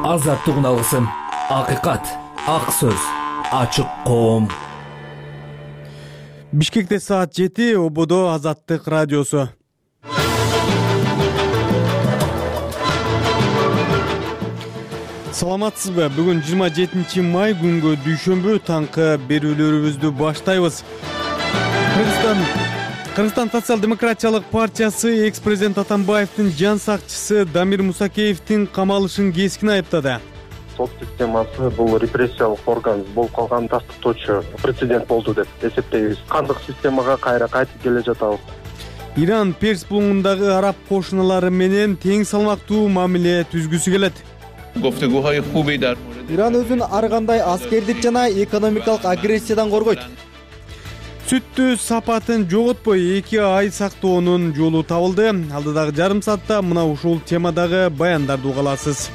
Азаттык алгысым, акыйкат, ак сөз, ачык коом. Бишкекте саат 7, Ободо Азаттык радиосу. Саламатсызбы? Бүгүн 27 май күнгө дүйшөмбү таңкы берүүлөрүбүздү баштайбыз. Кыргызстан социал-демократиялык партиясы экс-президент Атамбаевдин жан сакчысы Дамир Мусакеевдин камалышын кескин айыптады. Сот системасы бул репрессиялык орган болуп калган тастыктоочу прецедент болду деп эсептейбиз. Кандык системага кайра кайтып келе жатабыз. Иран Перс булуңундагы араб кошуналары менен тең салмактуу мамиле түзгүсү келет. Иран өзүн ар кандай аскердик жана экономикалык агрессиядан коргойт. Сүттү сапатын жоготпой 2 ай сактоонун жолу табылды. Алдыдагы жарым саатта мына ушул темадагы баяндарды уга аласыз.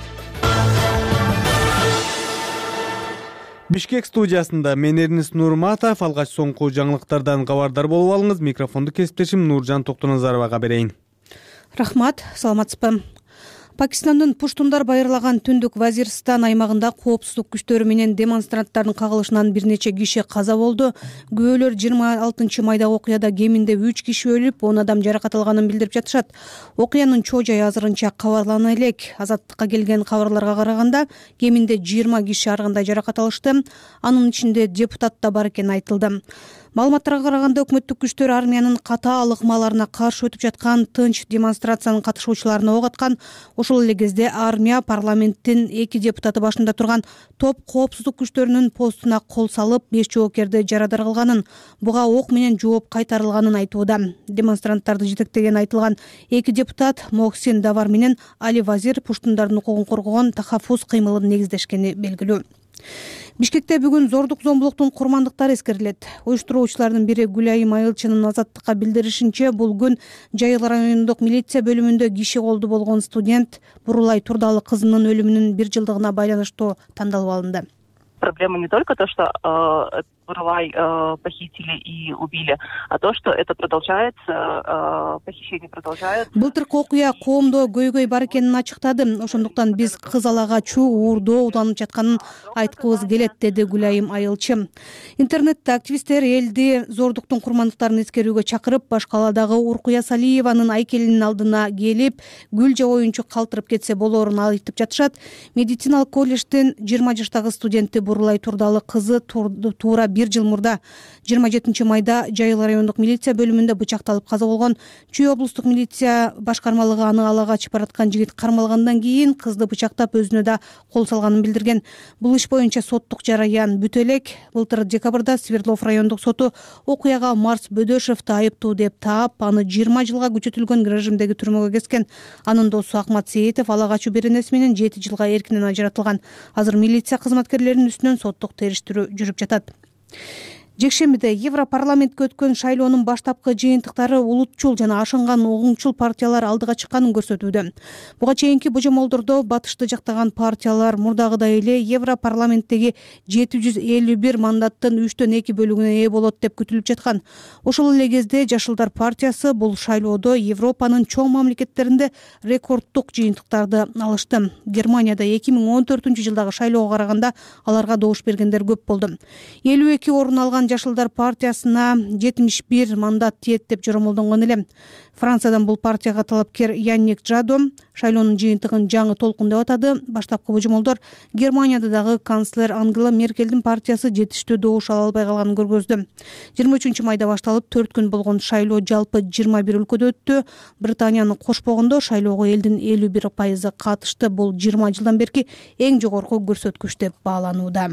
Бишкек студиясында мен Эрнис Нурматов, алгач соңку жаңылыктардан кабардар болуп алыңыз. Микрофонду кесиптешим Нуржан Токтоназаровага берейин. Рахмат, саламатсызбы. Пакистандын Пуштундар байырлаган Түндүк Вазирстан аймагында коопсуздук күчтөрү менен демонстранттардын кагылышынан бир нече киши каза болду. Күбөлөр 26 майда окуяда кеминде 3 киши өлүп, 10 адам жаракат алганын билдирип жатышат. Окуянын чоо жайы азырынча кабарлана элек. Азаттыкка келген кабарларга караганда кеминде 20 киши ар кандай жаракат алышты. Анын ичинде депутат да бар экени айтылды. Маалыматтарга караганда өкмөттүк күчтөр армиянын катаал ыкмаларына каршы өтүп жаткан тынч демонстрациянын катышуучуларына ок аткан. Ошол эле кезде армия парламенттин 2 депутаты башында турган топ коопсуздук күчтөрүнүн постуна кол салып, 5 жоокерди жарадар кылганын, буга ок менен жооп кайтарылганын айтууда. Демонстранттарды жетектеген айтылган 2 депутат Мохсин Давар менен Али Вазир Пуштундардын укугун коргогон тахаффуз кыймылын негиздешкени белгилүү. Бишкекте бүгүн зордук зомбулуктун курмандыктары эскерилет. Уюштуруучулардын бири Гүлайым Айылчынын Азаттыкка билдиришинче, бул күн Жайыл райондук милиция бөлүмүндө киши колду болгон студент Бурулай Турдалы кызынын өлүмүнүн 1 жылдыгына байланыштуу тандалып алынды. Проблема не только то, что Бурулай похитили и убили, а то, что это продолжается, похищение продолжается. Былтыркы окуя коомдо көйгөй бар экенин ачыктады. Ошондуктан биз кыз алага чуу уурдоо уланып жатканын айткыбыз келет, деди Гүлайым Айылчы. Интернетте активисттер элди зордуктун курмандыктарын эскерүүгө чакырып, баш каладагы Уркуя Салиеванын айкелинин алдына келип, гүл жабоюнчу калтырып кетсе болоорун айтып жатышат. Медициналык колледждин 20 жаштагы студенти Бурулай Турдалы кызы туура 1 жыл мурда 27 майда Жайыл райондук милиция бөлүмүндө бычакталып каза болгон. Чүй облустук милиция башкармалыгы аны алага ачып бараткан жигит кармалгандан кийин кызды бычактап өзүнө да кол салганын билдирген. Бул иш боюнча соттук жараян бүтө элек. Былтыр декабрда Свердлов райондук соту окуяга Марс Бөдөшевди айыптуу деп таап, аны 20 жылга күчөтүлгөн режимдеги түрмөгө кескен. Анын досу Акмат Сейитов ала качуу беренеси менен 7 жылга эркинен ажыратылган. Азыр милиция кызматкерлеринин үстүнөн соттук териштирүү жүрүп жатат. Жекшембиде Европарламентке өткөн шайлоонун баштапкы жыйынтыктары улутчул жана ашынган оңчул партиялар алдыга чыкканын көрсөтүүдө. Буга чейинки божомолдордо батышты жактаган партиялар мурдагыдай эле Европарламенттеги 751 мандаттын 3/2 бөлүгүнө ээ болот деп күтүлүп жаткан. Ошол эле кезде Жашылдар партиясы бул шайлоодо Европанын чоң мамлекеттеринде рекорддук жыйынтыктарды алышты. Германияда 2014 жылдагы шайлоого караганда аларга добуш бергендер көп болду. 52 орун алган Жашылдар партиясына 71 мандат тиет деп жоромолдонгон эле. Франциядан бул партияга талапкер Янник Жадо шайлоонун жыйынтыгын жаңы толкун деп атады. Баштапкы божомолдор Германияда дагы канцлер Ангела Меркелдин партиясы жетиштүү добуш ала албай калганын көргөздү. 23 майда башталып 4 күн болгон шайлоо жалпы 21 өлкөдө өттү. Британияны кошпогондо шайлоого элдин 51% катышты. Бул 20 жылдан берки эң жогорку көрсөткүч деп бааланууда.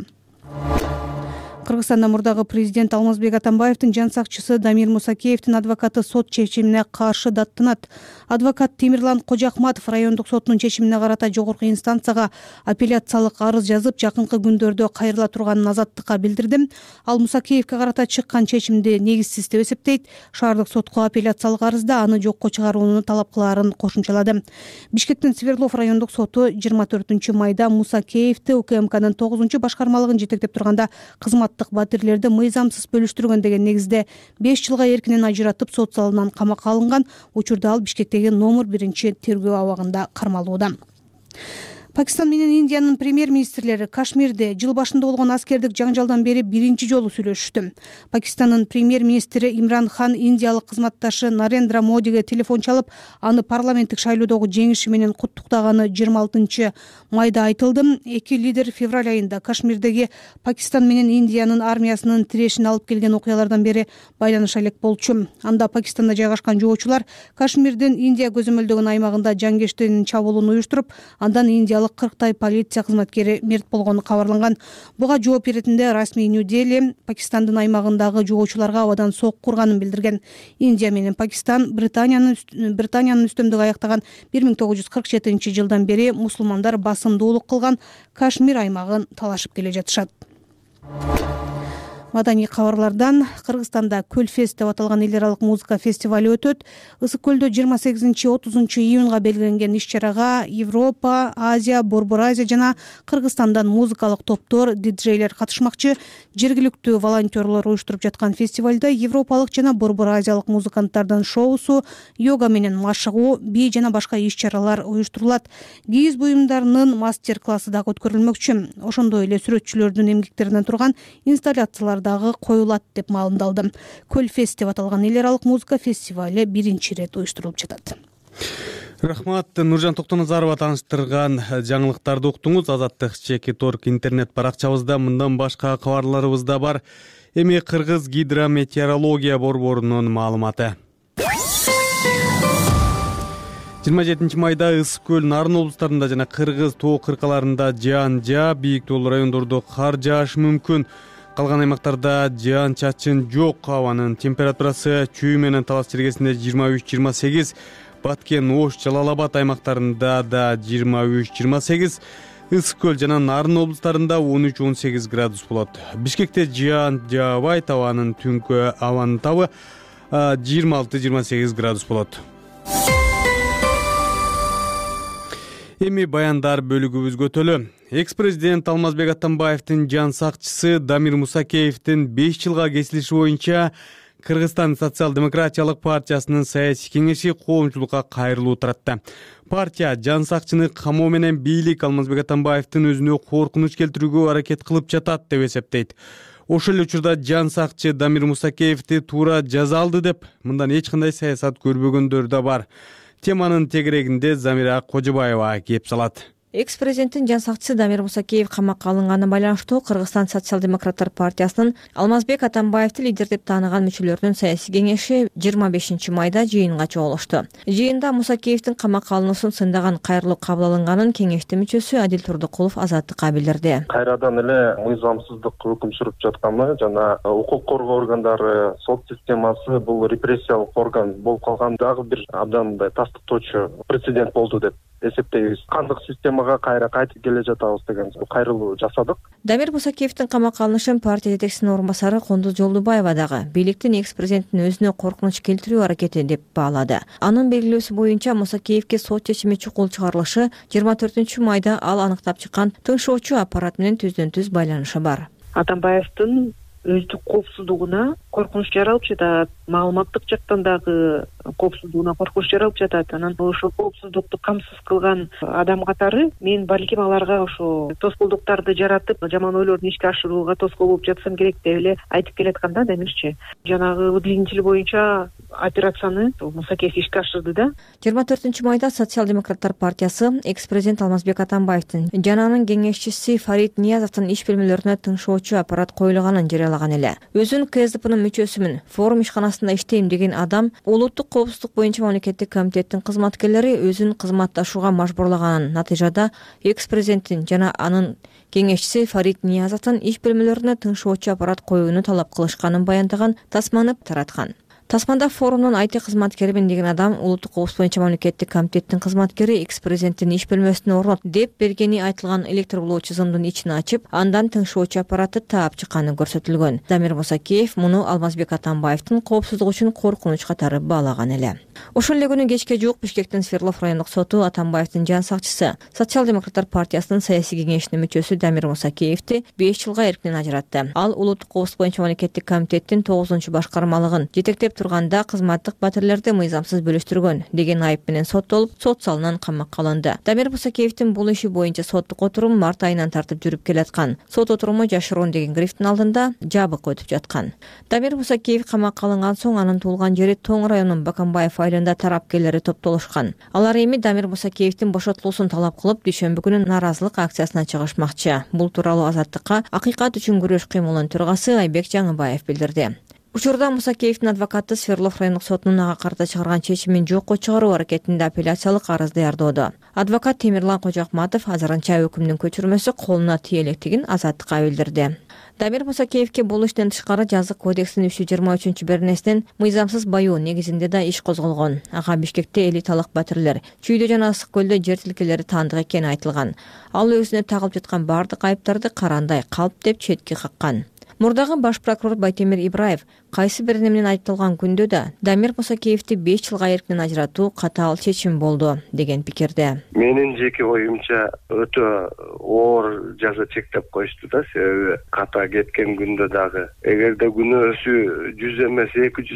Кыргызстанда мурдагы президент Алмазбек Атамбаевдин жан сакчысы Дамир Мусакеевдин адвокаты сот чечимине каршы даттанат. Адвокат Темирлан Кожахматов райондук сотунун чечимине карата жогорку инстанцияга апелляциялык арыз жазып, жакынкы күндөрдө кайрыла турганын Азаттыкка билдирди. Ал Мусакеевге карата чыккан чечимди негизсиз деп эсептейт. Шаардык сотко апелляциялык арызда аны жокко чыгарууну талап кылаарын кошумчалады. Бишкектин Свердлов райондук соту 24 майда Мусакеевди УКМКнын 9 башкармалыгын жетектеп турганда кызмат батирлерди мыйзамсыз бөлүштүргөн деген негизде 5 жылга эркинен ажыратып сот залынан камакка алынган. Учурда ал Бишкектеги номер 1 тергөө абагында кармалууда. Пакистан менен Индиянын премьер-министрлери Кашмирде жыл башында болгон аскердик жаңжалдан бери биринчи жолу сүйлөшүштү. Пакистандын премьер-министри Имран Хан индиялык кызматташы Нарендра Модиге телефон чалып, аны парламенттик шайлоодогу жеңиши менен куттуктаганы 26 майда айтылды. Эки лидер февраль айында Кашмирдеги Пакистан менен Индиянын армиясынын тирешин алып келген окуялардан бери байланыша элек болчу. Анда Пакистанда жайгашкан жоочулар Кашмирдин Индия көзөмөлдөгөн аймагында жангештин чабуулун уюштуруп, андан индиялык 40 полиция кызматкери мерт болгону кабарланган. Буга жооп беретинде расмий Нью-Дели Пакистандын аймагындагы жоочуларга абадан сок курганын билдирген. Индия менен Пакистан Британиянын үстөмдүгү аяктаган 1947 жылдан бери мусулмандар басымдуулук кылган Кашмир аймагын талашып келе жатышат. Маданий кабарлардан Кыргызстанда Көлфест деп аталган эл аралык музыка фестивалю өтөт. Ысык көлдө 28-30 июнга белгиленген иш-чарага Европа, Азия, Борбор Азия жана Кыргызстандан музыкалык топтор, диджейлер катышмакчы. Жергиликтүү волонтерлор уюштуруп жаткан фестивалда европалык жана Борбор Азиялык музыканттардын шоусу, йога менен машыгуу, бий жана башка иш-чаралар уюштурулат. Кийиз буюмдарынын мастер-классы дагы өткөрүлмөкчү. Ошондой эле сүрөтчүлөрдүн эмгектеринен турган инсталляциялар коюлат деп маалымдалды. Көлфест деп аталган эл аралык музыка фестивале биринчи ирет уюштурулуп жатат. Рахмат, Нуржан Токтоназарова таныштырган жаңылыктарды уктуңуз. Азаттык Чеки.орг интернет баракчабызда мындан башка кабарларыбыз да бар. Эми Кыргыз гидрометеорология борборунун маалыматы. 27 майда Ысык көл Нарын облустарында жана Кыргыз тоо кыркаларында жаан жаап, бийик тоолуу райондордо кар жаашы мүмкүн. Калган аймактарда жаан чачын жок. Абанын температурасы Чүй менен Талас чергесинде 23-28, Баткен, Ош, Жалал Абад аймактарында да 23-28, Ысык көл жана Нарын облустарында 13-18 градус болот. Бишкекте жаан жаабайт, абанын түнкү абанын табы 26-28 градус болот. Эми баяндар бөлүгүбүзгө өтөлү. Экс-президент Алмазбек Атамбаевдин жан сакчысы Дамир Мусакеевдин 5 жылга кесилиши боюнча Кыргызстан социал-демократиялык партиясынын саясий кеңеши коомчулукка кайрылуу таратты. Партия жан сакчыны камоо менен бийлик Алмазбек Атамбаевдин өзүнө коркунуч келтирүүгө аракет кылып жатат деп эсептейт. Ошол эле учурда жан сакчы Дамир Мусакеевди туура жаза алды деп мындан эч кандай саясат көрбөгөндөр да бар. Теманын тегерегинде Замира Кожобаева кеп салат. Экс-президенттин жан сакчысы Дамир Мусакеев камакка алынганы байланыштуу Кыргызстан социал-демократтар партиясынын Алмазбек Атамбаевди лидер деп тааныган мүчөлөрүнүн саясий кеңеши 25 майда жыйынга чогулушту. Жыйында Мусакеевдин камакка алынуусун сындаган кайрылуу кабыл алынганын кеңештин мүчөсү Адил Турдукулов Азаттыкка билдирди. Кайрадан эле мыйзамсыздык өкүм сүрүп жатканы жана укук коргоо органдары, сот системасы бул репрессиялык орган болуп калган дагы бир абдан мындай тастыктоочу прецедент болду деп эсептейбиз. Кандык системага кайра кайтып келе жатабыз деген кайрылуу жасадык. Дамир Мусакеевдин камакка алынышын партия жетекчисинин орун басары Кондуз Жолдубаева дагы бийликтин экс-президенттин өзүнө коркунуч келтирүү аракети деп баалады. Анын белгилөөсү боюнча Мусакеевге сот чечими чукул чыгарылышы 24 майда ал аныктап чыккан тыңшоочу аппарат менен түздөн-түз байланышы бар. Атамбаевдин өздүк коопсуздугуна коркунуч жаралып жатат, маалыматтык жактан дагы коопсуздугуна коркунуч жаралып жатат. Анан ошол коопсуздукту камсыз кылган адам катары мен балким аларга ошо тоскоолдуктарды жаратып, жаман ойлорду ишке ашырууга тоскоол болуп жатсам керек деп эле айтып келатканда Дамирчи. Жанагы выделенители боюнча операцияны Мусакеев ишке ашырды да. 24 майда социал-демократтар партиясы экс-президент Алмазбек Атамбаевдин жана анын кеңешчиси Фарид Ниязовдун иш бөлмөлөрүнө тыңшоочу аппарат коюлганын жарыялаган эле. Өзүн КСДПнын мүчөсүмүн, форум ишканасында иштейм деген адам улуттук коопсуздук боюнча мамлекеттик комитеттин кызматкерлери өзүн кызматташууга мажбурлаганын натыйжада экс-президенттин жана анын кеңешчиси Фарид Ниязовдун иш бөлмөлөрүнө тыңшоочу аппарат коюуну талап кылышканын баяндаган тасманы тараткан. Тасманда форумдун IT кызматкеримин деген адам улуттук коопсуздук боюнча мамлекеттик комитеттин кызматкери экс-президенттин иш бөлмөсүнө орнот деп бергени айтылган электр булоо чызымдын ичин ачып, андан тыңшоочу аппаратты таап чыкканы көрсөтүлгөн. Дамир Мусакеев муну Алмазбек Атамбаевдин коопсуздугу үчүн коркунуч катары баалаган эле. Ошол эле күнү кечке жуук Бишкектин Свердлов райондук соту Атамбаевдин жан сакчысы, Социал-демократтар партиясынын саясий кеңешинин мүчөсү Дамир Мусакеевди 5 жылга эркинен ажыратты. Ал улуттук коопсуздук боюнча мамлекеттик комитеттин 9-башкармалыгын жетектеп турганда кызматтык батирлерди мыйзамсыз бөлүштүргөн деген айып менен соттолуп, сот залынан камакка алынды. Дамир Мусакеевдин бул иши боюнча соттук отурум март айынан тартып жүрүп келаткан. Сот отуруму жашыруун деген грифтин алдында жабык өтүп жаткан. Дамир Мусакеев камакка алынган соң анын туулган жери Тоң районунун Баканбаев айылында тарапкерлери топтолушкан. Алар эми Дамир Мусакеевдин бошотулуусун талап кылып, дүйшөмбү күнү нааразылык акциясына чыгышмакчы. Бул тууралуу Азаттыкка Акыйкат үчүн күрөш кыймылынын төрагасы Айбек Жаңыбаев билдирди. Учурда Мусакеевдин адвокаты Свердлов райондук сотунун ага карата чыгарган чечимин жокко чыгаруу аракетинде апелляциялык арыз даярдоодо. Адвокат Темирлан Кожоакматов азырынча өкүмдүн көчүрмөсү колуна тие электигин Азаттыкка билдирди. Дамир Мусакеевке бул иштен тышкары жазык кодексинин 323-беренесинен мыйзамсыз баюу негизинде да иш козголгон. Ага Бишкекте элиталык батирлер, Чүйдө жана Ысык көлдө жер тилкелери таандык экени айтылган. Ал өзүнө тагылып жаткан бардык айыптарды карандай калп деп четке каккан. Мурдагы баш прокурор Байтемир Ибраев кайсы бир менен айтылган күндө да Дамир Мусакеевди 5 жылга эркинен ажыратуу катаал чечим болду деген пикирде. Менин жеке оюмча өтө оор жаза чектеп коюшту да, себеби ката кеткен күндө дагы эгерде күнөөсү 100 эмес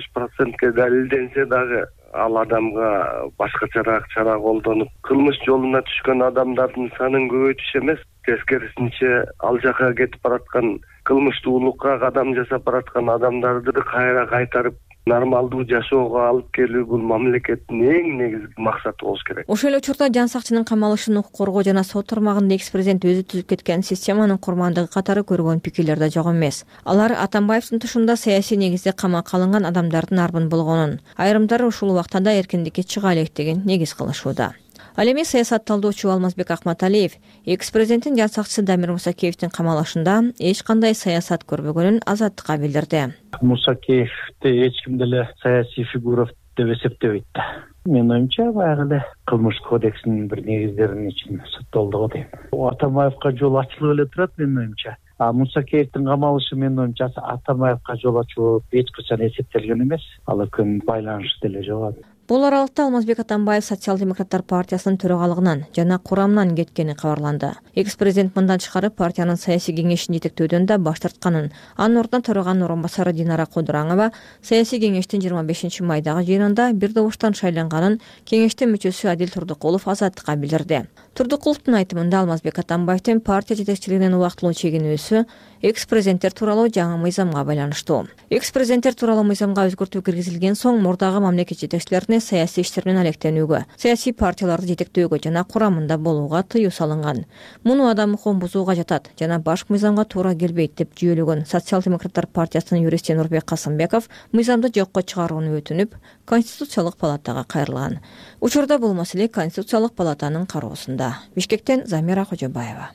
200% далилденсе дагы ал адамга башкачараак чара колдонуп, кылмыш жолуна түшкөн адамдардын санын көбөйтүш эмес, тескерисинче ал жака кетип бараткан кылмыштуулукка кадам жасап бараткан адамдарды кайра кайтарып нормалдуу жашоого алып келүү бул мамлекеттин эң негизги максаты болуш керек. Ошол эле учурда жан сакчынын камалышын укук коргоо жана сот тармагында экс-президент өзү түзүп кеткен системанын курмандыгы катары көргөн пикирлер да жок эмес. Алар Атамбаевдин тушунда саясий негизде камакка алынган адамдардын арбын болгонун, айрымдары ушул убакта да эркиндикке чыга электигин негиз кылышууда. Ал эми саясат талдоочу Алмазбек Акматалиев экс-президенттин жан сакчысы Дамир Мусакеевдин камалышында эч кандай саясат көрбөгөнүн Азаттыкка билдирди. Мусакеевди эч ким деле саясий фигура деп эсептебейт да. Менин оюмча баягы эле кылмыш кодексинин бир негиздеринин ичинде соттолду дейм. Атамбаевка жол ачылып эле турат менин оюмча. Мусакеевдин камалышы менин оюмча Атамбаевка жол ачуу эч качан эсептелген эмес. Ал экөөнүн байланышы деле жок. Бул аралыкта Алмазбек Атамбаев Социал-демократтар партиясынын төрагалыгынан жана курамынан кеткени кабарланды. Экс-президент мындан тышкары партиянын саясий кеңешин жетектөөдөн да баш тартканын, анын ордуна төраганын орун басары Динара Кодураңова саясий кеңештин 25 майдагы жыйынында бир добуштан шайланганын кеңештин мүчөсү Адил Турдукулов Азаттыкка билдирди. Турдукуловдун айтымында Алмазбек Атамбаевдин партия жетекчилигинен убактылуу чегинүүсү экс-президенттер тууралуу жаңы мыйзамга байланыштуу. Экс-президенттер тууралуу мыйзамга өзгөртүү киргизилген соң мурдагы мамлекет жетекчилерине саясий иштер менен алектенүүгө, саясий партияларды жетектөөгө жана курамында болууга тыюу салынган. Муну адам укугун бузууга жатат жана баш мыйзамга туура келбейт деп жүйөлөгөн Социал-демократтар партиясынын юристи Нурбек Касымбеков мыйзамды жокко чыгарууну өтүнүп, Конституциялык палатага кайрылган. Учурда бул маселе Конституциялык палатанын кароосунда. Бишкектен Замира Кожобаева.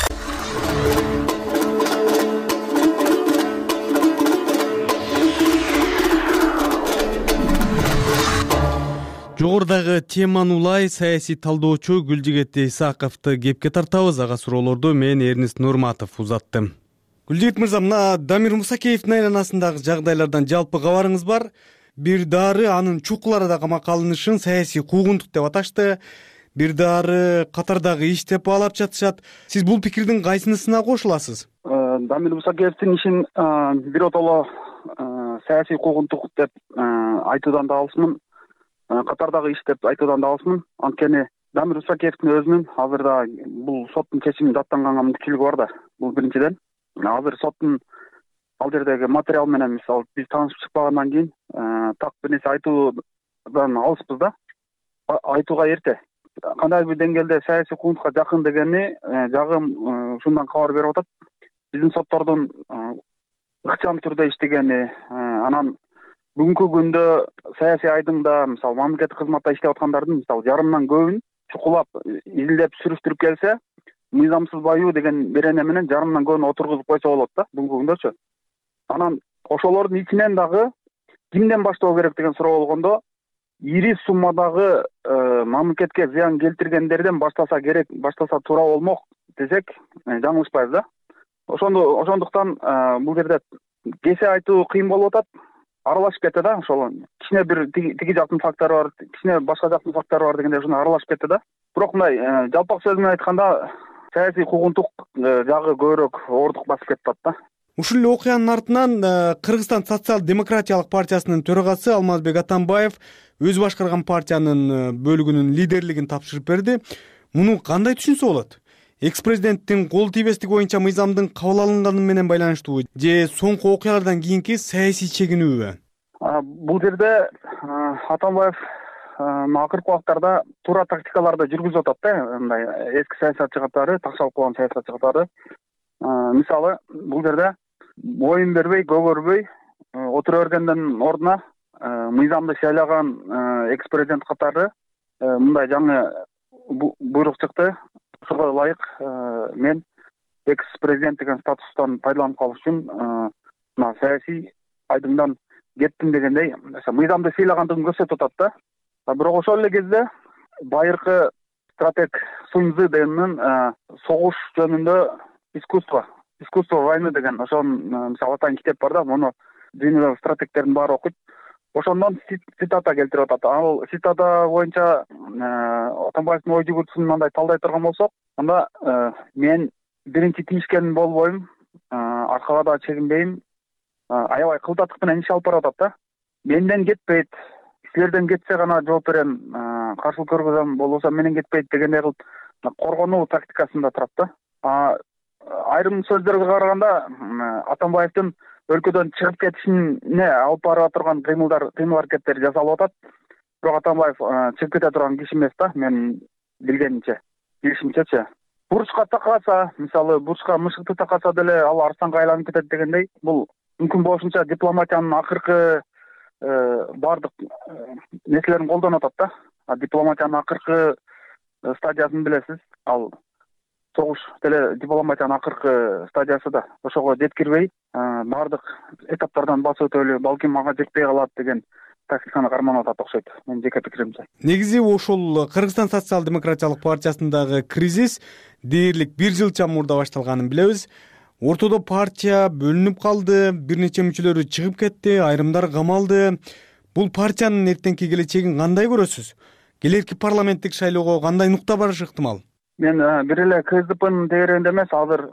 Жогорудагы теманы улай саясий талдоочу Гүлжигет Исаковду кепке тартабыз. Ага суроолорду мен Эрнест Нурматов узаттым. Гүлжигет мырза, мына Дамир Мусакеевдин айланасындагы жагдайлардан жалпы кабарыңыз бар? Бир дары анын чукулары да камакка алынышын саясий куугунтук деп аташты. Бир дары катардагы иш деп баалап жатышат. Сиз бул пикирдин кайсынысына кошуласыз? Дамир Мусакеевдин ишин биротоло саясий куугунтук деп айтуудан да алысмын. Катардагы иш деп айтуудан да алысмын. Анткени Дамир Мусакеевдин өзүнүн азырда бул соттун чечими даттанганга мүмкүнчүлүгү бар да. Бул биринчиден. Азыр соттун ал жердеги материал менен мисалы биз таанышып чыкпагандан кийин так бир нерсе айтуудан алыспыз да. Айтууга эрте. Кандайдыр бир деңгээлде саясий куугунтукка жакын дегени жагым ушундан кабар берип атат. Биздин соттордун ыкчам түрдө иштегени, анан бүгүнкү күндө саясий айдыңда мисалы мамлекеттик кызматта иштеп аткандардын мисалы жарымынан көбүн чукулап изилдеп сүрүштүрүп келсе, мыйзамсыз баюу деген берене менен жарымынан көбүн отургузуп койсо болот да бүгүнкү күндөчү. Анан ошолордун ичинен дагы кимден баштоо керек деген суроо болгондо, ири суммадагы мамлекетке зыян келтиргендерден баштаса керек, баштаса туура болмок десек, жаңылышпайбыз да. Ошондуктан бул жерде кесе айтуу кыйын болуп атат. аралашып кетти да. Ошол кичине бир тиги жактын фактору бар, кичине башка жактын фактору бар дегендей ушундай аралашып кетти да. Бирок мындай жалпак сөз менен айтканда саясий куугунтук жагы көбүрөөк оордук басып кетип атат да. Ушул эле окуянын артынан Кыргызстан социал-демократиялык партиясынын төрагасы Алмазбек Атамбаев өзү башкарган партиянын бөлүгүнүн лидерлигин тапшырып берди. Муну кандай түшүнсө болот? Экс-президенттин кол тийбестиги боюнча мыйзамдын кабыл алынганы менен байланыштуубу же соңку окуялардан кийинки саясий чегинүүбү? Бул жерде Атамбаев акыркы убактарда туура тактикаларды жүргүзүп атат да. Мындай эски саясатчы катары, такшалып калган саясатчы катары. Мисалы, бул жерде боюн бербей, көгөрбөй отура бергендин ордуна мыйзамды шайлаган экс-президент катары мындай жаңы буйрук чыкты. Ошого ылайык мен экс-президент деген статустан пайдаланып калыш үчүн мына саясий айдыңдан кеттим дегендей мыйзамды сыйлагандыгын көрсөтүп атат да. Бирок ошол эле кезде байыркы стратег Суньцзы дегендин согуш жөнүндө искусство войны деген ошол мисалы атайын китеп бар да. Муну дүйнөдөгү стратегтердин баары окуйт. Ошондон цитата келтирип атат. Ал цитата боюнча Атамбаевдин ой жүгүртүүсүн мындай талдай турган болсок, анда мен биринчи тийишкен болбойм, аркага да чегинбейм, аябай кылдаттык менен иш алып барып атат да. Менден кетпейт, силерден кетсе гана жооп берем, каршылык көргөзөм, болбосо менен кетпейт дегендей кылып коргонуу тактикасында турат да. Айрым сөздөргө караганда Атамбаевдин өлкөдөн чыгып кетишине алып бара турган кыймыл аракеттери жасалып атат. Бирок Атамбаев чыгып кете турган киши эмес да, мен билишимчечи. Бурчка такаса, мисалы бурчка мышыкты такаса деле ал арстанга айланып кетет дегендей, бул мүмкүн болушунча дипломатиянын акыркы бардык нерселерин колдонуп атат да. Дипломатиянын акыркы стадиясын билесиз, ал согуш деле дипломатиянын акыркы стадиясы да. Ошого жеткирбей, бардык этаптардан басып өтөлү, балким мага жетпей калат деген тактиканы карманып атат окшойт. Менин жеке пикиримче. Негизи ошол Кыргызстан социал-демократиялык партиясындагы кризис дээрлик 1 жылча мурда башталганын билебиз. Ортодо партия бөлүнүп калды, бир нече мүчөлөрү чыгып кетти, айрымдар камалды. Бул партиянын эртеңки келечегин кандай көрөсүз? Келерки парламенттик шайлоого кандай нукта барышы ыктымал? Мен бир эле КСДПнын тегерегинде эмес, азыр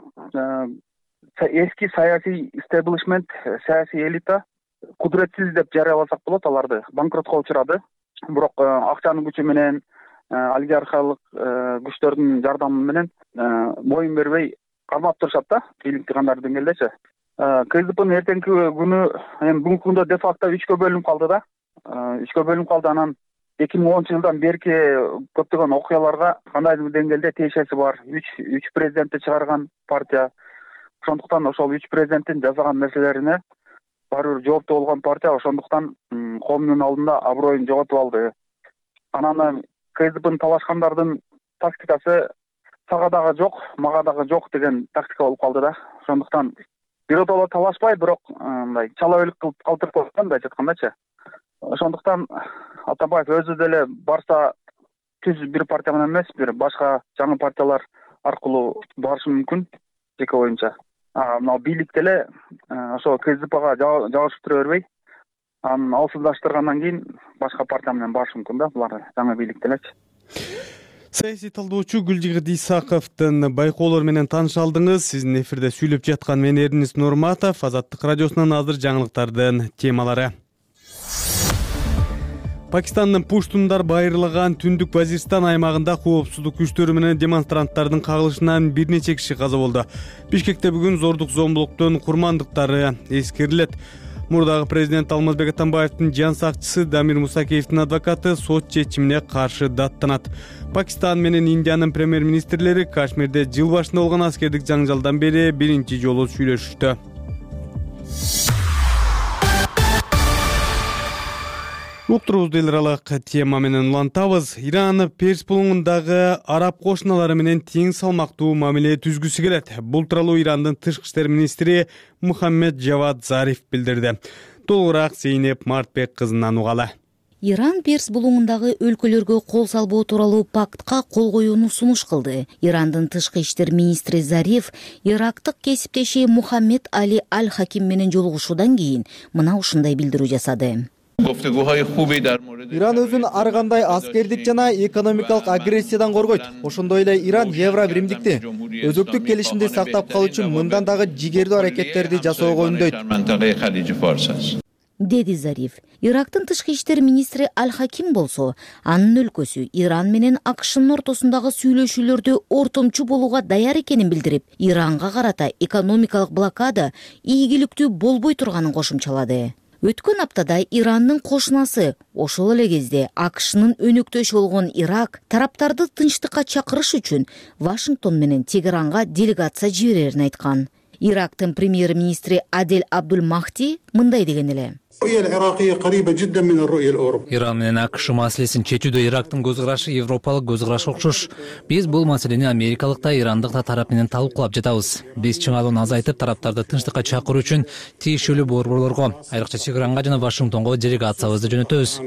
эски саясий истеблишмент, саясий элита кудуретсиз деп жарыяласак болот, аларды банкротко учурады. Бирок акчанын күчү менен, олигархиялык күчтөрдүн жардамы менен боюн бербей кармап турушат да, бийликти кандай деңгээлдечи. КСДПнын эртеңки күнү, эми бүгүнкү күндө де факто 3кө бөлүнүп калды да. 3кө бөлүнүп калды, анан 2010 жылдан берки көптөгөн окуяларга кандайдыр деңгээлде тиешеси бар. 3 президентти чыгарган партия. Ошондуктан ошол 3 президенттин жасаган нерселерине баары бир жооптуу болгон партия, ошондуктан коомдун алдында аброюн жоготуп алды. Анан КСДПнын талашкандардын тактикасы сага дагы жок, мага дагы жок деген тактика болуп калды да. Ошондуктан биротоло талашпай, бирок мындай чала өлүк кылып калтырып койгон, мындайча айткандачы. Ошондуктан Атамбаев өзү деле барса түз бир партия менен эмес, бир башка жаңы партиялар аркылуу барышы мүмкүн, жеке оюмча. Мына бийлик деле ошо КСДПга жабышып тура бербей, анын алсыздаштыргандан кийин башка партия менен барышы мүмкүн да, булар жаңы бийлик делечи. Саясий талдоочу Гүлжигит Исаковдун байкоолору менен тааныша алдыңыз. Сиздин эфирде сүйлөп жаткан мен Эрнис Нурматов, Азаттык радиосунун азыр жаңылыктардын темалары. Пакистандын Пуштундар байырлаган Түндүк Вазиристан аймагында коопсуздук күчтөрү менен демонстранттардын кагылышынан бир нече киши каза болду. Бишкекте бүгүн зордук зомбулуктун курмандыктары эскерилет. Мурдагы президент Алмазбек Атамбаевдин жан сакчысы Дамир Мусакеевдин адвокаты сот чечимине каршы даттанат. Пакистан менен Индиянын премьер-министрлери Кашмирде жыл башында болгон аскердик жаңжалдан бери биринчи жолу сүйлөшүштү. Уктурубузду эл аралык тема менен улантабыз. Иран Перс булуңундагы араб кошуналары менен тең салмактуу мамиле түзгүсү келет. Бул тууралуу Ирандын тышкы иштер министри Мухаммед Жавад Зариф билдирди. Толугураак Зейнеп Мартбек кызынан угалы. Иран Перс булуңундагы өлкөлөргө кол салбоо тууралуу пактка кол коюуну сунуш кылды. Ирандын тышкы иштер министри Зариф ирактык кесиптеши Мухаммед Али Аль-Хаким менен жолугушуудан кийин мына ушундай билдирүү жасады. Иран өзүн ар кандай аскердик жана экономикалык агрессиядан коргойт. Ошондой эле Иран Евро биримдикти, өзөктүк келишимди сактап калуу үчүн мындан дагы жигердүү аракеттерди жасоого үндөйт, деди Зариф. Ирактын тышкы иштер министри Аль-Хаким болсо, анын өлкөсү Иран менен АКШнын ортосундагы сүйлөшүүлөрдө ортомчу болууга даяр экенин билдирип, Иранга карата экономикалык блокада ийгиликтүү болбой турганын кошумчалады. Өткөн аптада Ирандын кошунасы, ошол эле кезде АКШнын өнөктөшү болгон Ирак тараптарды тынчтыкка чакырыш үчүн Вашингтон менен Тегеранга делегация жиберерин айткан. Ирактын премьер-министри Адель Абдул-Махди мындай деген эле. Иран менен АКШ маселесин чечүүдө Ирактын көз карашы европалык көз карашы окшош. Биз бул маселени америкалык да, ирандык да тарап менен талкуулап жатабыз. Биз чыңалууну азайтып, тараптарды тынчтыкка чакыруу үчүн тийиштүү борборлорго, айрыкча Тегеранга жана Вашингтонго делегациябызды жөнөтөбүз.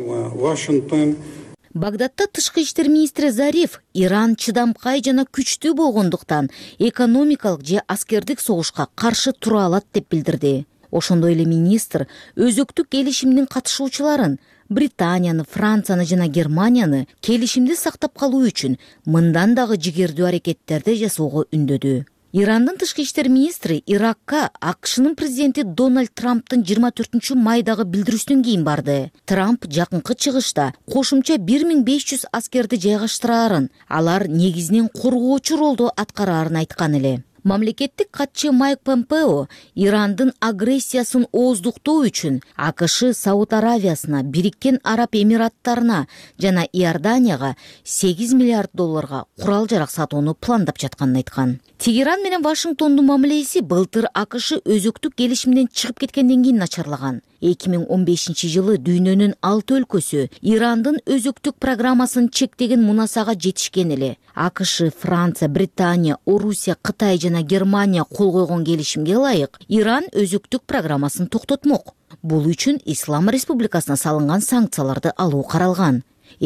Багдадта тышкы иштер министри Зариф Иран чыдамкай жана күчтүү болгондуктан экономикалык же аскердик согушка каршы тура алат деп билдирди. Ошондой эле министр өзөктүк келишимдин катышуучуларын Британияны, Францияны жана Германияны келишимди сактап калуу үчүн мындан дагы жигердүү аракеттерди жасоого үндөдү. Ирандын тышкы иштер министри Иракка АКШнын президенти Дональд Трамптын 24 майдагы билдирүүсүнөн кийин барды. Трамп жакынкы чыгышта кошумча 1500 аскерди жайгаштырарын, алар негизинен коргоочу ролду аткарарын айткан эле. Мамлекеттик катчы Майк Помпео Ирандын агрессиясын ооздуктоо үчүн АКШ Сауд Аравиясына, Бириккен Араб Эмираттарына жана Иорданияга $8 миллиард курал-жарак сатууну пландап жатканын айткан. Тегеран менен Вашингтондун мамилеси былтыр АКШ өзөктүк келишимден чыгып кеткенден кийин начарлаган. 2015 жылы дүйнөнүн 6 өлкөсү Ирандын өзөктүк программасын чектеген мунасага жетишкен эле. АКШ, Франция, Британия, Орусия, Кытай жана Германия кол койгон келишимге ылайык Иран өзөктүк программасын токтотмок. Бул үчүн Ислам Республикасына салынган санкцияларды алуу каралган.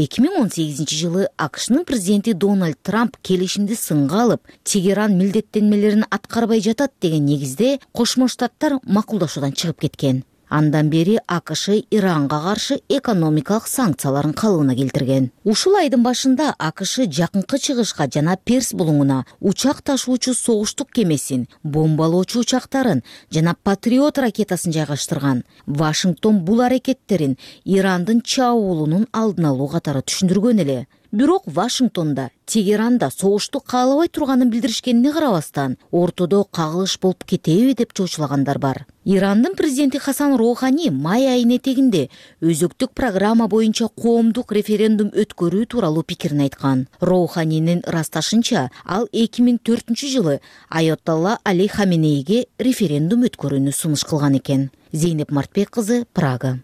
2018 жылы АКШнын президенти Дональд Трамп келишимди сынга алып, Тегеран милдеттенмелерин аткарбай жатат деген негизде Кошмо Штаттар макулдашуудан чыгып кеткен. Андан бери АКШ Иранга каршы экономикалык санкцияларын калыбына келтирген. Ушул айдын башында АКШ жакынкы чыгышка жана Перс булуңуна учак ташуучу согуштук кемесин, бомбалоочу учактарын жана Патриот ракетасын жайгаштырган. Вашингтон бул аракеттерин Ирандын чабуулунун алдын алуу катары түшүндүргөн эле. Бирок Вашингтонда, Тегеранда согушту каалабай турганын билдиришкенине карабастан, ортодо кагылыш болуп кетеби деп чоочулагандар бар. Ирандын президенти Хасан Роухани май айынын этегинде өзөктүк программа боюнча коомдук референдум өткөрүү тууралуу пикирин айткан. Роуханинин ырасташынча, ал 2004 жылы Айатолла Али Хаменейге референдум өткөрүүнү сунуш кылган экен. Зейнеп Мартбек кызы, Прага.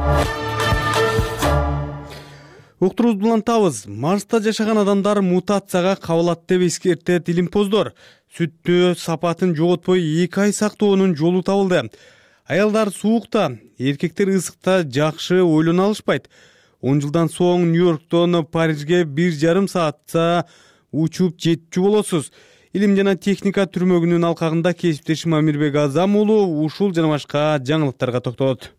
Уктуруубузду улантабыз. Марста жашаган адамдар мутацияга кабылат деп эскертет илимпоздор. Сүттү сапатын жоготпой 2 ай сактоонун жолу табылды. Аялдар суукта, эркектер ысыкта жакшы ойлоно алышпайт. 10 жылдан соң Нью-Йорктон Парижге 1,5 саатта учуп жетчү болосуз. Илим жана техника түрмөгүнүн алкагында кесиптешим Амирбек Азам уулу ушул жана башка жаңылыктарга токтолот.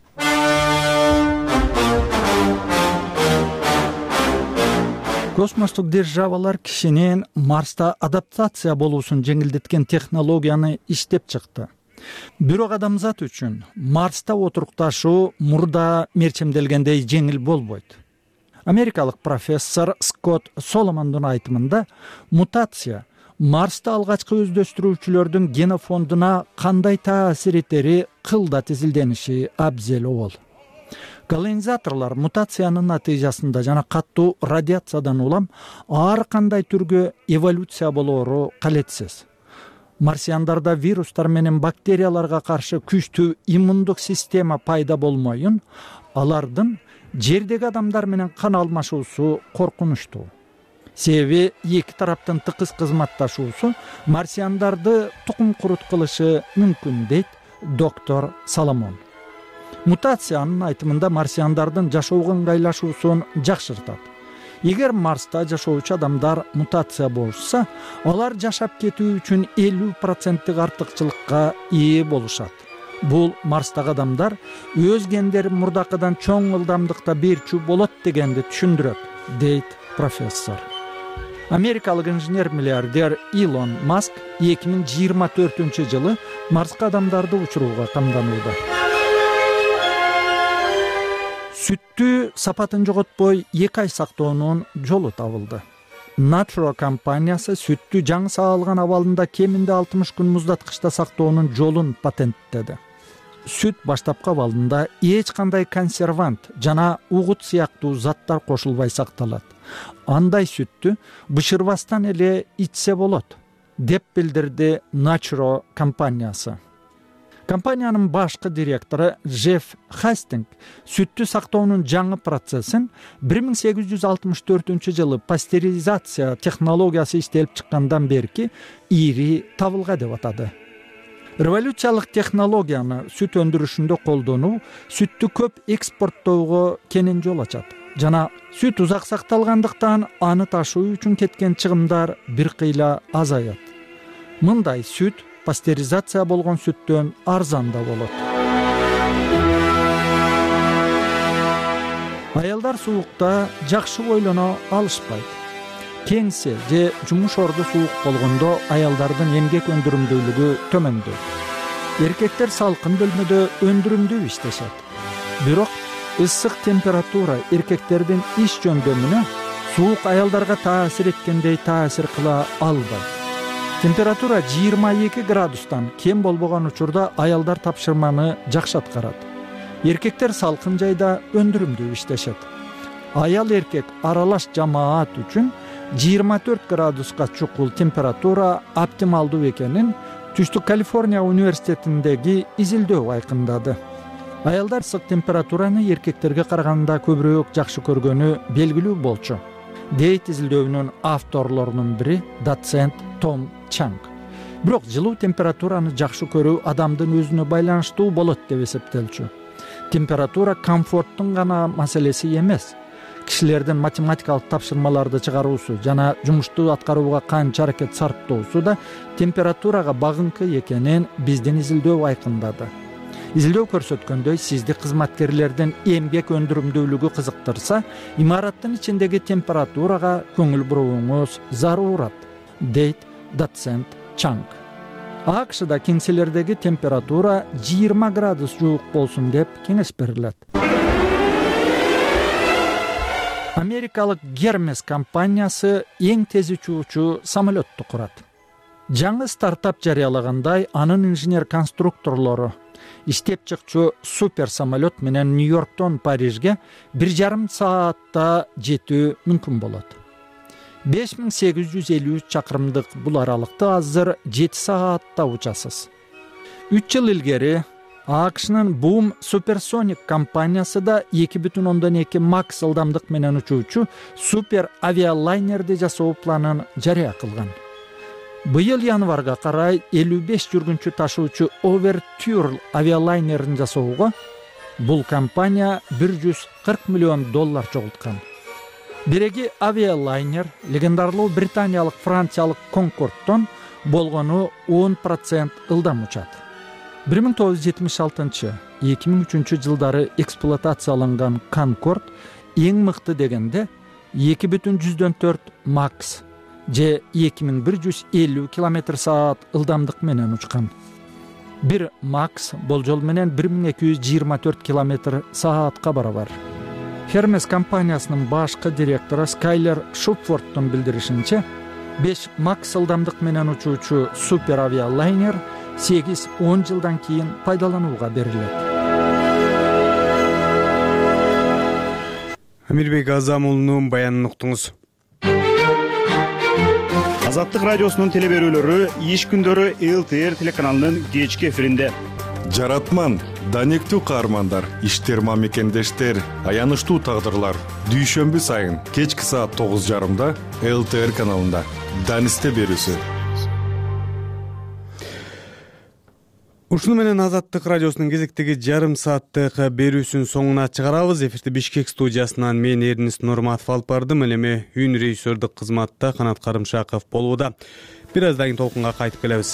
Космостук державалар кишинин Марста адаптация болуусун жеңилдеткен технологияны иштеп чыкты. Бирок адамзат үчүн Марста отурукташуу мурда мерчемделгендей жеңил болбойт. Америкалык профессор Скотт Соломондун айтымында, мутация Марста алгачкы өздөштүрүүчүлөрдүн генофондуна кандай таасир этери кылда тизилдениши абзел обол. Колонизаторлар мутациянын натыйжасында жана каттуу радиациядан улам ар кандай түргө эволюция болоору калетсиз. Марсиандарда вирустар менен бактерияларга каршы күчтүү иммундук система пайда болмоюн, алардын жердеги адамдар менен кан алмашуусу коркунучтуу. Себеби эки тараптын тыкыз кызматташуусу марсиандарды тукум курут кылышы мүмкүн, дейт доктор Соломон. мутациянын айтымында марсиандардын жашоого ыңгайлашуусун жакшыртат. Эгер Марста жашоочу адамдар мутация болушса, алар жашап кетүү үчүн 50% артыкчылыкка ээ болушат. Бул Марстагы адамдар өз гендерин мурдакыдан чоң ылдамдыкта берчү болот дегенди түшүндүрөт, дейт профессор. Америкалык инженер-миллиардер Илон Маск 2024 жылы Марска адамдарды учурууга камданууда. Сүттү сапатын жоготпой 2 ай сактоонун жолу табылды. Naturo компаниясы сүттү жаңы саалган абалында кеминде 60 күн муздаткычта сактоонун жолун патенттеди. Сүт баштапкы абалында эч кандай консервант жана угут сыяктуу заттар кошулбай сакталат. Андай сүттү бышырбастан эле ичсе болот, деп билдирди Naturo компаниясы. Компаниянын башкы директору Джефф Хастинг сүттү сактоонун жаңы процессин 1864 жылы пастеризация технологиясы иштелип чыккандан берки ири табылга деп атады. Революциялык технологияны сүт өндүрүшүндө колдонуу сүттү көп экспорттоого кенен жол ачат. Жана сүт узак сакталгандыктан аны ташуу үчүн кеткен чыгымдар бир кыйла азаят. Мындай сүт пастеризация болгон сүттөн арзан да болот. Аялдар суукта жакшы ойлоно алышпайт. Кеңсе же жумуш орду суук болгондо аялдардын эмгек өндүрүмдүүлүгү төмөндөйт. Эркектер салкын бөлмөдө өндүрүмдүү иштешет. Бирок ысык температура эркектердин иш жөндөмүнө суук аялдарга таасир эткендей таасир кыла албайт. Температура 22 градустан кем болбогон учурда аялдар тапшырманы жакшы аткарат. Эркектер салкын жайда өндүрүмдүү иштешет. Аял эркек аралаш жамаат үчүн 24 градуска чукул температура оптималдуу экенин Түштүк Калифорния университетиндеги изилдөө айкындады. Аялдар ысык температураны эркектерге караганда көбүрөөк жакшы көргөнү белгилүү болчу, дейт изилдөөнүн авторлорунун бири доцент Том Чанг. Бирок жылуу температураны жакшы көрүү адамдын өзүнө байланыштуу болот деп эсептелчү. Температура комфорттун гана маселеси эмес. Кишилердин математикалык тапшырмаларды чыгаруусу жана жумушту аткарууга канча аракет сарптоосу да температурага багынкы экенин биздин изилдөө айкындады. Изилдөө көрсөткөндөй, сизди кызматкерлердин эмгек өндүрүмдүүлүгү кызыктырса, имараттын ичиндеги температурага көңүл бурууңуз зарурат, дейт доцент Чанг. АКШда кеңселердеги температура 20 градус жуук болсун деп кеңеш берилет. Америкалык Гермес компаниясы эң тез учуучу самолетту курат. Жаңы стартап жарыялагандай, анын инженер-конструкторлору иштеп чыкчу супер самолет менен Нью-Йорктон Парижге 1,5 саатта жетүү мүмкүн болот. 5853 чакырымдык бул аралыкты азыр 7 саатта учасыз. 3 жыл илгери АКШнын Boom Supersonic компаниясы да 2,2 Max ылдамдык менен учуучу супер авиалайнерди жасоо планын жарыя кылган. Быйыл январга карай 55 жүргүнчү ташуучу Overture авиалайнерин жасоого бул компания $140 миллион чогулткан. Биреги авиалайнер легендарлуу британиялык Франциялык Конкордтон болгону 10% ылдам учат. 1976-2003 жылдары эксплуатацияланган Конкорд эң мыкты дегенде 2,4 Max же 2150 км/саат ылдамдык менен учкан. 1 Max болжол менен 1224 км/саатка барабар. Hermes компаниясынын башкы директору Скайлер Шупфордтун билдиришинче, 5 Max ылдамдык менен учуучу супер авиалайнер 8-10 жылдан кийин пайдаланууга берилет. Амирбек Азамулунун баянын уктуңуз. Азаттык радиосунун телеберүүлөрү иш күндөрү ЛТР телеканалынын кечки эфиринде. Жаратман, данектүү каармандар, иштер мамекендештер, аянычтуу тагдырлар. Дүйшөмбү сайын кечки саат 9:30 ЛТР каналында. Данисте берүүсү. Ушуну менен Азаттык радиосунун кезектеги жарым сааттык берүүсүнүн соңуна чыгарабыз. Эфирди Бишкек студиясынан мен Эрнис Нурматов алып бардым. Ал эми үн режиссердик кызматта Канат Карымшаков болууда. Бир аздан кийин толкунга кайтып келебиз.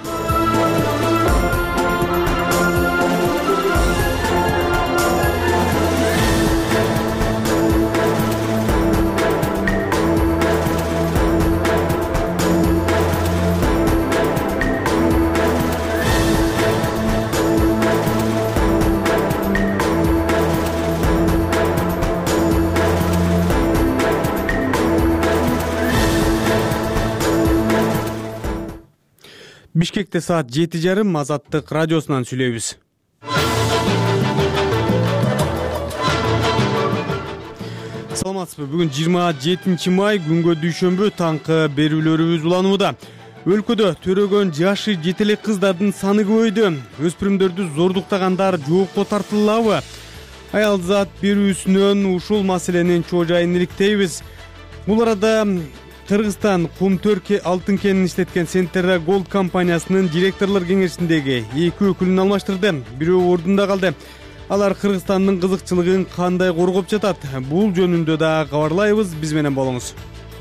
Бишкекте саат 7:30 Азаттык радиосунан сүйлөйбүз. Саламатсызбы? Бүгүн 27 май күнгө дүйшөмбү таңкы берүүлөрүбүз уланууда. Өлкөдө төрөгөн жашы жете элек кыздардын саны көбөйдү. Өспүрүмдөрдү зордуктагандар жоопко тартылабы? Аялзат берүүсүнөн ушул маселенин чоо жайын иликтейбиз. Бул арада Кыргызстан Кум-Төрк алтын кенин иштеткен Сентерра Голд компаниясынын директорлор кеңешиндеги 2 өкүлүн алмаштырды. Бирөө ордунда калды. Алар Кыргызстандын кызыкчылыгын кандай коргоп жатат? Бул жөнүндө да кабарлайбыз. Биз менен болуңуз.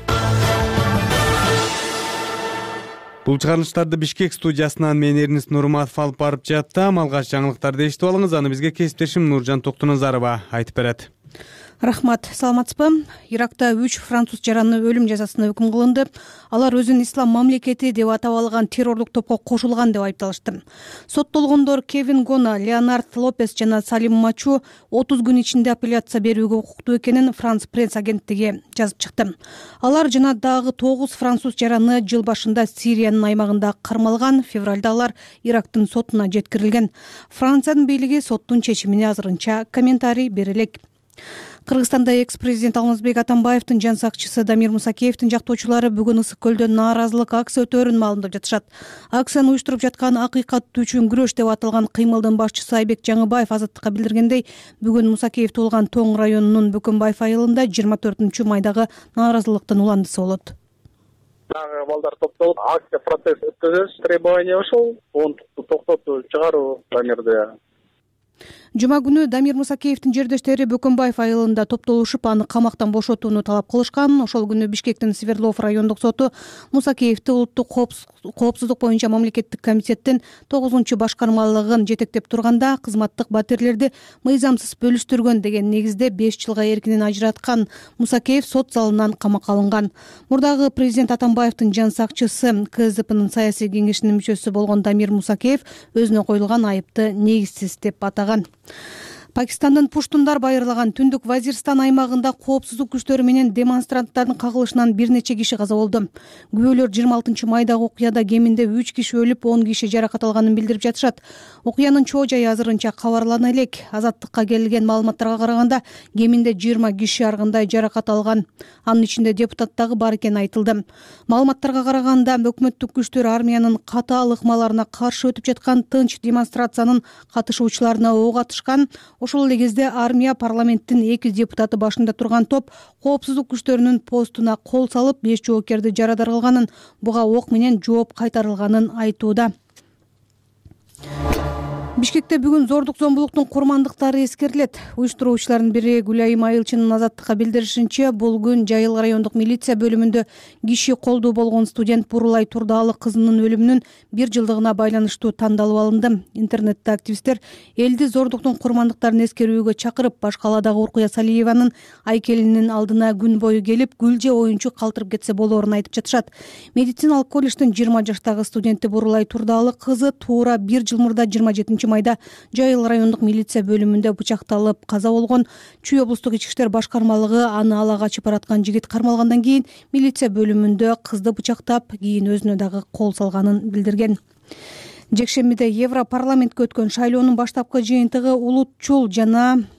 Бул чыгарылыштарды Бишкек студиясынан мен Эрнис Нурматов алып барып жаттым. Алгач жаңылыктарды эшитип алыңыз. Аны бизге кесиптешим Нуржан Токтоназарова айтып берет. Рахмат, саламатсызбы? Иракта 3 француз жараны өлүм жазасына өкүм кылынды. Алар өзүн ислам мамлекети деп атап алган террорлук топко кошулган деп айыпталышты. Соттолгондор Кевин Гона, Леонард Лопес жана Салим Мачу 30 күн ичинде апелляция берүүгө укуктуу экенин Франс пресс агенттиги жазып чыкты. Алар жана дагы 9 француз жараны жыл башында Сириянын аймагында кармалган. Февралда алар Ирактын сотуна жеткирилген. Франциянын бийлиги соттун чечимине азырынча комментарий бере элек. Кыргызстанда экс-президент Алмазбек Атамбаевдин жан сакчысы Дамир Мусакеевдин жактоочулары бүгүн Ысык көлдө нааразылык акция өтөөрүн маалымдап жатышат. Акцияны уюштуруп жаткан акыйкат үчүн күрөш деп аталган кыймылдын башчысы Айбек Жаңыбаев Азаттыкка билдиргендей, бүгүн Мусакеев туулган Тоң районунун Бөкөнбаев айылында 24 майдагы нааразылыктын уландысы болот. Дагы балдар топтолуп, акция протест өткөзөбүз. Требование ошол, оңтукту токтотуу, чыгаруу Дамирди. Жума күнү Дамир Мусакеевдин жердештери Бөкөнбаев айылында топтолушуп, аны камактан бошотууну талап кылышкан. Ошол күнү Бишкектин Свердлов райондук соту Мусакеевди улуттук коопсуздук боюнча мамлекеттик комитеттин 9-башкармалыгын жетектеп турганда кызматтык батирлерди мыйзамсыз бөлүштүргөн деген негизде 5 жылга эркинен ажыраткан. Мусакеев сот залынан камакка алынган. Мурдагы президент Атамбаевдин жан сакчысы КСДПнын саясий кеңешинин мүчөсү болгон Дамир Мусакеев өзүнө коюлган айыпты негизсиз деп атаган. Пакистандын Пуштундар байырлаган Түндүк Вазирстан аймагында коопсуздук күчтөрү менен демонстранттардын кагылышынан бир нече киши каза болду. Күбөлөр 26 майдагы окуяда кеминде 3 киши өлүп, 10 киши жаракат алганын билдирип жатышат. Окуянын чоо жайы азырынча кабарлана элек. Азаттыкка келген маалыматтарга караганда, кеминде 20 киши ар кандай жаракат алган. Анын ичинде депутат дагы бар экени айтылды. Маалыматтарга караганда, өкмөттүк күчтөр армиянын катаал ыкмаларына каршы өтүп жаткан тынч демонстрациянын катышуучуларына ок атышкан. Ошол эле кезде армия парламенттин 2 депутаты башында турган топ коопсуздук күчтөрүнүн постуна кол салып, 5 жоокерди жарадар кылганын, буга ок менен жооп кайтарылганын айтууда. Бишкекте бүгүн зордук зомбулуктун курмандыктары эскерилет. Уюштуруучулардын бири Гүлайым Айылчынын Азаттыкка билдиришинче, бул күн Жайыл райондук милиция бөлүмүндө киши колдуу болгон студент Бурулай Турдаалы кызынын өлүмүнүн 1 жылдыгына байланыштуу тандалып алынды. Интернетте активисттер элди зордуктун курмандыктарын эскерүүгө чакырып, баш калаадагы Уркуя Салиеванын айкелинин алдына күн бою келип, гүл же оюнчук калтырып кетсе болоорун айтып жатышат. Медициналык колледждин 20 жаштагы студенти Бурулай Турдаалы кызы туура 1 жыл мурда 27 майда Жайыл райондук милиция бөлүмүндө бычакталып каза болгон. Чүй облустук ички иштер башкармалыгы аны ала качып бараткан жигит кармалгандан кийин милиция бөлүмүндө кызды бычактап, кийин өзүнө дагы кол салганын билдирген. Жекшембиде Европарламентке өткөн шайлоонун баштапкы жыйынтыгы улутчул жана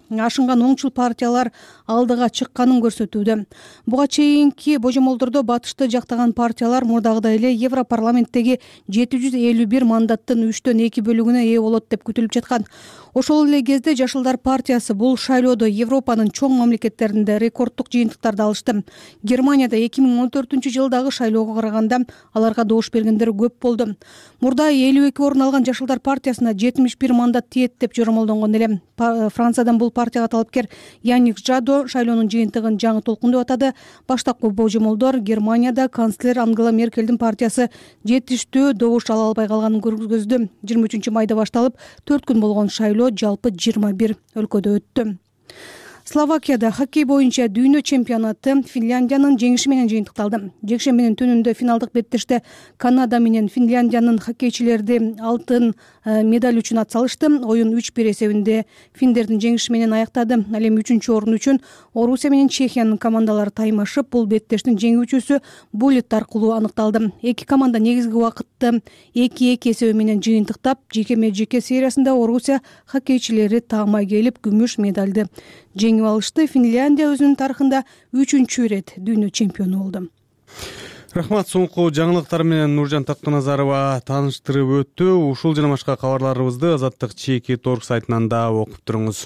ашынган оңчул партиялар алдыга чыкканын көрсөтүүдө. Буга чейинки божомолдордо батышты жактаган партиялар мурдагыдай эле Европарламенттеги 751 мандаттын 3/2 бөлүгүнө ээ болот деп күтүлүп жаткан. Ошол эле кезде Жашылдар партиясы бул шайлоодо Европанын чоң мамлекеттеринде рекорддук жыйынтыктарды алышты. Германияда 2014-жылдагы шайлоого караганда аларга добуш бергендер көп болду. Мурда 52 орун алган Жашылдар партиясына 71 мандат тиет деп жоромолдонгон эле. Франциядан бул партияга талапкер Яник Жадо шайлоонун жыйынтыгын жаңы толкун деп атады. Баштапкы божомолдор Германияда канцлер Ангела Меркелдин партиясы жетиштүү добуш ала албай калганын көргөздү. 23-майда башталып 4 күн болгон шайлоо жалпы 21 өлкөдө өттү. Словакияда хоккей боюнча дүйнө чемпионаты Финляндиянын жеңиши менен жыйынтыкталды. Жекшембинин түнүндө финалдык беттеште Канада менен Финляндиянын хоккейчилери алтын медаль үчүн ат салышты. Оюн 3-1 эсебинде финдердин жеңиши менен аяктады. Ал эми 3-орун үчүн Орусия менен Чехиянын командалары таймашып, бул беттештин жеңүүчүсү буллет аркылуу аныкталды. Эки команда негизги убакытты 2-2 эсеби менен жыйынтыктап, жекеме-жеке сериясында Орусия хоккейчилери таамай келип күмүш медальды жеңип алышты. Финляндия өзүнүн тарыхында 3-чү ирет дүйнө чемпиону болду. Рахмат. Соңку жаңылыктар менен Нуржан Тактаназарова тааныштырып өттү. Ушул жана башка кабарларыбызды Азаттык чеки торг сайтынан да окуп туруңуз.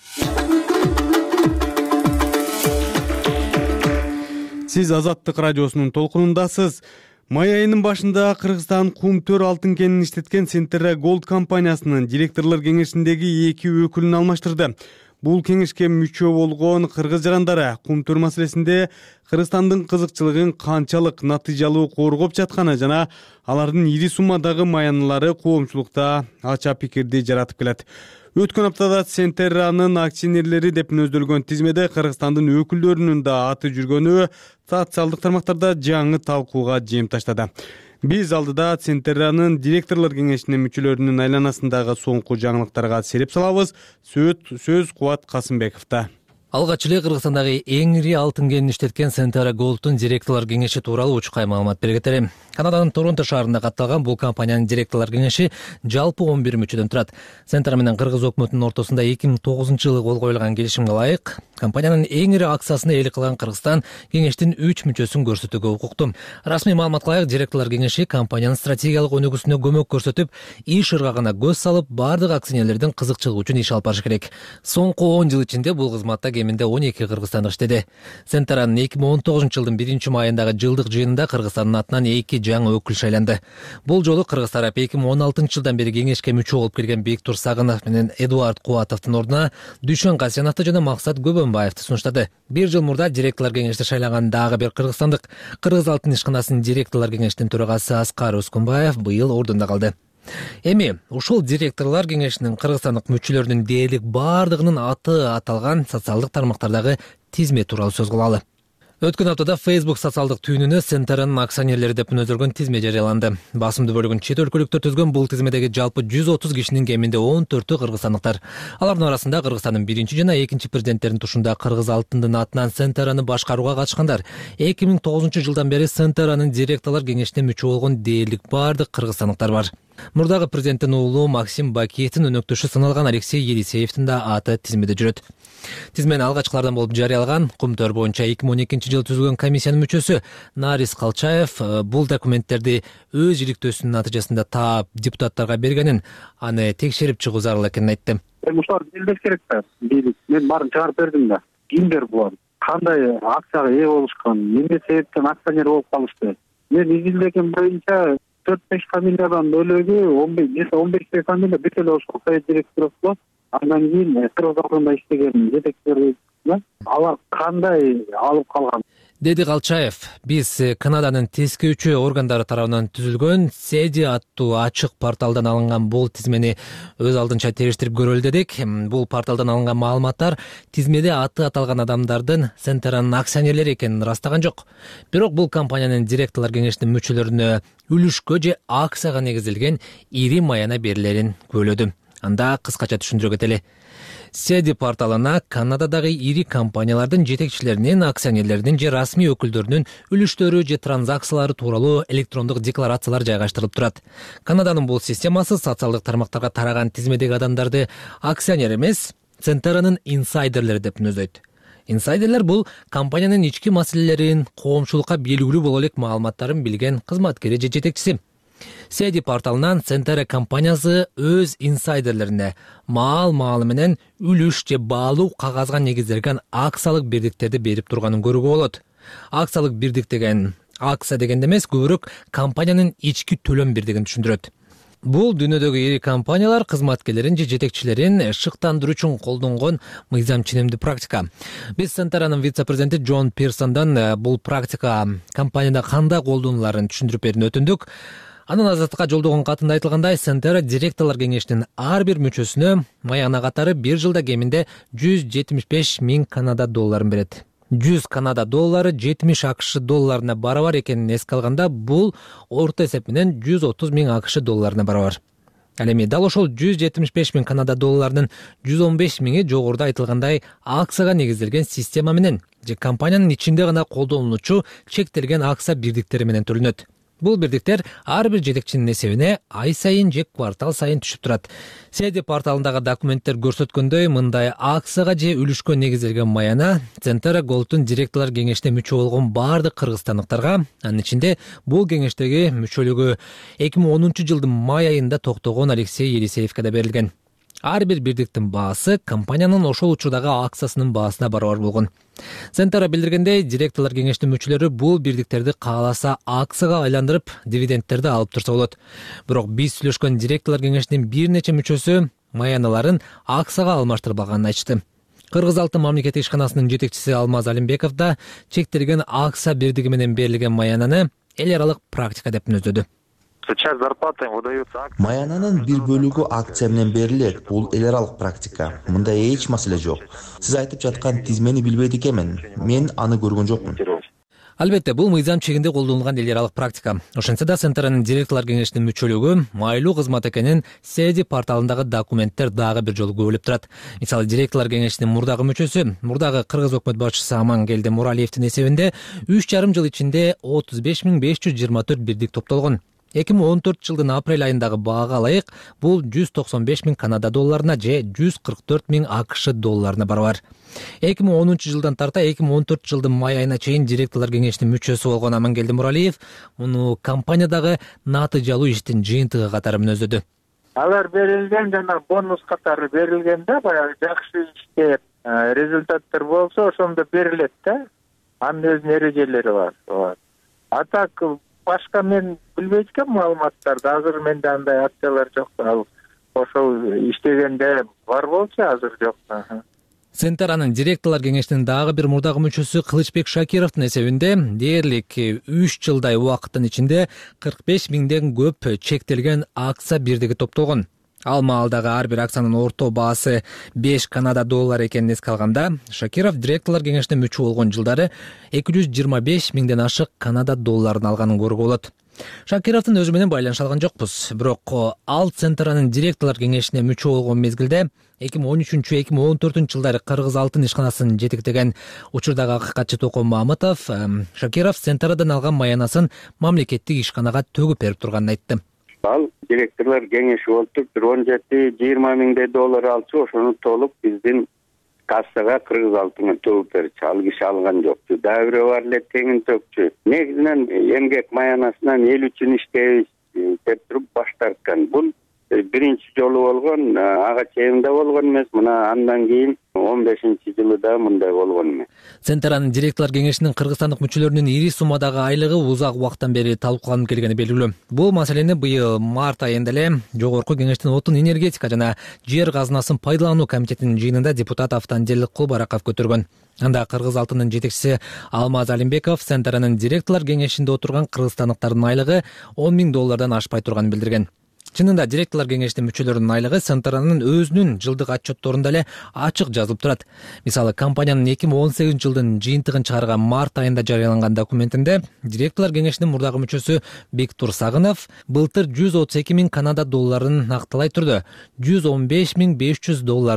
Сиз Азаттык радиосунун толкунундасыз. Май айынын башында Кыргызстан Кум-төр алтын кенин иштеткен Centerra Gold компаниясынын директорлор кеңешиндеги 2 өкүлүн алмаштырды. Бул кеңешке мүчө болгон кыргыз жарандары Кум-төр маселесинде Кыргызстандын кызыкчылыгын канчалык натыйжалуу коргоп жатканы жана алардын ири суммадагы маянылары коомчулукта ача пикирди жаратып келет. Өткөн аптада Centerra'нын акционерлери деп нөздөлгөн тизмеде Кыргызстандын өкүлдөрүнүн да аты жүргөнү социалдык тармактарда жаңы талкууга жем таштады. Биз алдыда Centerra'нын директорлор кеңешинин мүчөлөрүнүн айланасындагы соңку жаңылыктарга сереп салабыз. Сөз Кубат Касымбековдо. Алгач эле Кыргызстандагы эң ири алтын кенин иштеткен Centerra Gold'ун директорлор кеңеши тууралуу учкай маалымат бергиле. Канаданын Торонто шаарында катталган бул компаниянын директорлор кеңеши жалпы 11 мүчөдөн турат. Centerra менен Кыргыз өкмөтүнүн ортосунда 2009-жылы кол коюлган келишимге ылайык компаниянын эң ири акциясына ээлик кылган Кыргызстан кеңештин 3 мүчөсүн көрсөтүүгө укуктуу. Расмий маалыматка ылайык директорлор кеңеши компаниянын стратегиялык өнүгүүсүнө көмөк көрсөтүп, иш ыргагына көз салып, бардык акционерлердин кызыкчылыгы үчүн иш алып барышы керек. Соңку 10 жыл ичинде бул кызматта кеминде 12 кыргызстандык иштеди. Centerra'нын 2019-жылдын 1-майындагы жылдык жыйынында Кыргызстандын атынан 2 жаңы өкүл шайланды. Бул жолу Кыргыз тарап 2016-жылдан бери кеңешке мүчө болуп келген Бектур Сагынов менен Эдуард Кубатовдун ордуна Дүйшөн Касеновду жана Максат Көбөнбаевди сунуштады. Бир жыл мурда директорлор кеңеште шайлаган дагы бир кыргызстандык Кыргыз алтын ишканасынын директорлор кеңешинин төрагасы Аскар Өскөнбаев быйыл ордунда калды. Эми ушул директорлор кеңешинин кыргызстандык мүчөлөрүнүн дээрлик бардыгынын аты аталган социалдык тармактардагы тизме тууралуу сөз кылалы. Өткөн аптада Facebook социалдык түйүнүнө Centerra'нын акционерлери деп нөздөлгөн тизме жарыяланды. Басымдуу бөлүгүн чет өлкөлүктөр түзгөн бул тизмедеги жалпы 130 кишинин кеминде 14-ү кыргызстандыктар. Алардын арасында Кыргызстандын 1 жана 2 президенттеринин тушунда кыргыз алтындын атынан Centerra'ны башкарууга катышкандар. 2009-жылдан бери Centerra'нын директорлор кеңешине мүчө болгон дээрлик бардык кыргызстандыктар бар. Мурдагы президенттин уулу Максим Бакиевдин өнөктөшү саналган Алексей Елисеевдин да аты тизмеде жүрөт. Тизмени алгачкылардан болуп жарыялаган Кум-төр боюнча 2012-жылы түзүлгөн комиссиянын мүчөсү Нарис Калчаев бул документтерди өз иликтөөсүнүн натыйжасында таап депутаттарга бергенин, аны текшерип чыгуу зарыл экенин айтты. Ушулар билбеш керек да. Мен баарын чыгарып бердим да. Кимдер булар? Кандай акцияга ээ болушкан? Эмне себептен акционер болуп калышты? Мен изилдеген боюнча 4-5 фамилиядан бөлөгү 15 фамилия бүт эле ошол совет директору болот. Андан кийин Кыргыз алтында иштеген жетекчилер алар кандай алып калган? Деди Калчаев, биз Канаданын тескөөчү органдары тарабынан түзүлгөн Седи аттуу ачык порталдан алынган бул тизмени өз алдынча териштирип көрөлү дедик. Бул порталдан алынган маалыматтар тизмеде аты аталган адамдардын Centerra'нын акционерлери экенин ырастаган жок. Бирок бул компаниянын директорлор кеңешинин мүчөлөрүнө үлүшкө же акцияга негизделген ири маяна берилерин көбөлөдү. Анда кыскача түшүндүрө кетели. Седи порталына Канададагы ири компаниялардын жетекчилеринин, акционерлеринин же расмий өкүлдөрүнүн үлүштөрү же транзакциялары тууралуу электрондук декларациялар жайгаштырылып турат. Канаданын бул системасы социалдык тармактарга тараган тизмедеги адамдарды акционер эмес, Центеранын инсайдерлери деп мүнөздөйт. Инсайдерлер бул компаниянын ички маселелерин, коомчулукка белгилүү боло элек маалыматтарын билген кызматкери же жетекчиси. Cedi порталынан Центера компаниясы өз инсайдерлерине маал менен үлүш же баалуу кагазга негизделген акциялык бирдиктерди берип турганын көрүүгө болот. Акциялык бирдик деген акция дегенде эмес, көбүрөөк компаниянын ички төлөм бирдигин түшүндүрөт. Бул дүйнөдөгү ири компаниялар кызматкерлерин же жетекчилерин шыктандыруу үчүн колдонгон мыйзам ченемдүү практика. Биз Центеранын вице-президенти Джон Пирсондан бул практика компанияда кандай колдонуларын түшүндүрүп берүүнү өтүндүк. Анын Азаттыкка жолдогон катында айтылгандай, Центера директорлор кеңешинин ар бир мүчөсүнө маяна катары 1 жылда кеминде 175 000 Канада долларын берет. 100 Канада доллары 70 АКШ долларына барабар экенин эске алганда, бул орто эсеп менен 130 000 АКШ долларына барабар. Ал эми дал ошол 175 000 Канада долларынын 115 000 жогоруда айтылгандай акцияга негизделген система менен же компаниянын ичинде гана колдонулуучу чектелген акция бирдиктери менен төлөнөт. Бул бирдиктер ар бир жетекчинин эсебине ай сайын же квартал сайын түшүп турат. Cedi порталындагы документтер көрсөткөндөй, мындай акцияга же үлүшкө негизделген маяна Центера Голдтун директорлор кеңешине мүчө болгон бардык кыргызстандыктарга, анын ичинде бул кеңештеги мүчөлүгү 2010 жылдын май айында токтогон Алексей Елисеевке да берилген. Ар бир бирдиктин баасы компаниянын ошол учурдагы акциясынын баасына барабар болгон. Центера билдиргендей, директорлор кеңешинин мүчөлөрү бул бирдиктерди кааласа акцияга айландырып, дивидендтерди алып турса болот. Бирок биз сүйлөшкөн директорлор кеңешинин бир нече мүчөсү маяналарын акцияга алмаштырбаганын айтышты. Кыргыз Алтын мамлекеттик ишканасынын жетекчиси Алмаз Алимбеков да чектелген акция бирдиги менен берилген маянаны эл аралык практика деп мүнөздөдү. Маянанын бир бөлүгү акция менен берилет. Бул эл аралык практика. Мында эч маселе жок. Сиз айтып жаткан тизмени билбейт экенмин. Мен аны көргөн жокмун. Албетте, бул мыйзам чегинде колдонулган эл аралык практика. Ошентсе да Центеранын директорлор кеңешинин мүчөлүгү майлуу кызмат экенин Cedi порталындагы документтер дагы бир жолу күбөлөп турат. Мисалы, директорлор кеңешинин мурдагы мүчөсү, мурдагы Кыргыз өкмөт башчысы Амангелди Муралиевдин эсебинде 3,5 жыл ичинде 35 524 бирдик топтолгон. 2014 жылдын апрель айындагы баага ылайык бул 195 000 Канада долларына же 144 000 АКШ долларына барабар. 2010 жылдан тарта 2014 жылдын май айына чейин директорлор кеңешинин мүчөсү болгон Амангелди Муралиев муну компаниядагы натыйжалуу иштин жыйынтыгы катары мүнөздөдү. Алар берилген жана бонус катары берилген да, баягы жакшы иштеп, результаттар болсо ошондо берилет да. Анын өзүнүн эрежелери бар. А так башка мен билбейт экенмин маалыматтарды. Азыр менде андай акциялар жок. Ал ошол иштегенде бар болчу, азыр жок. Центеранын директорлор кеңешинин дагы бир мурдагы мүчөсү Кылычбек Шакировдун эсебинде дээрлик 3 жылдай убакыттын ичинде 45 000ден көп чектелген акция бирдиги топтолгон. Ал маалдагы ар бир акциянын орто баасы 5 Канада доллары экенин эске алганда, Шакиров директорлор кеңешине мүчө болгон жылдары 225 000ден ашык Канада долларын алганын көрүүгө болот. Шакировдун өзү менен байланыша алган жокпуз. Бирок ал Центеранын директорлор кеңешине мүчө болгон мезгилде 2013-2014 жылдары Кыргыз Алтын ишканасынын жетектеген учурдагы акыйкатчы Токон Мамытов Шакиров Центерадан алган маянасын мамлекеттик ишканага төгүп берип турганын айтты. Ал директорлор кеңеши болуп бир 17-20 000 доллар алчу, ошону толук биздин кассага Кыргыз Алтынга төгүп берчү. Ал киши алган жокчу. Дагы бирөө бар эле теңин төкчү. Негизинен эмгек маянасынан эл үчүн иштейбиз деп туруп баш тарткан. Бул биринчи жолу болгон, ага чейин да болгон эмес. Мына андан кийин 15-жылы да мындай болгон эмес. Центеранын директорлор кеңешинин кыргызстандык мүчөлөрүнүн ири суммадагы айлыгы узак убакыттан бери талкууланып келгени белгилүү. Бул маселени быйыл март айында эле Жогорку кеңештин отун энергетика жана жер казынасын пайдалануу комитетинин жыйынында депутат Автандел Кулбараков көтөргөн. Анда Кыргыз Алтынын жетекчиси Алмаз Алимбеков Центеранын директорлор кеңешинде отурган кыргызстандыктардын айлыгы 10 000 доллардан ашпай турганын билдирген. Чынында директорлор кеңешинин мүчөлөрүнүн айлыгы Центеранын өзүнүн жылдык отчетторунда эле ачык жазылып турат. Мисалы, компаниянын 2018 жылдын жыйынтыгын чыгарган март айында жарыяланган документинде директорлор кеңешинин мурдагы мүчөсү Бектур Сагынов былтыр 132 000 Канада долларын накталай турду 115 500 долларды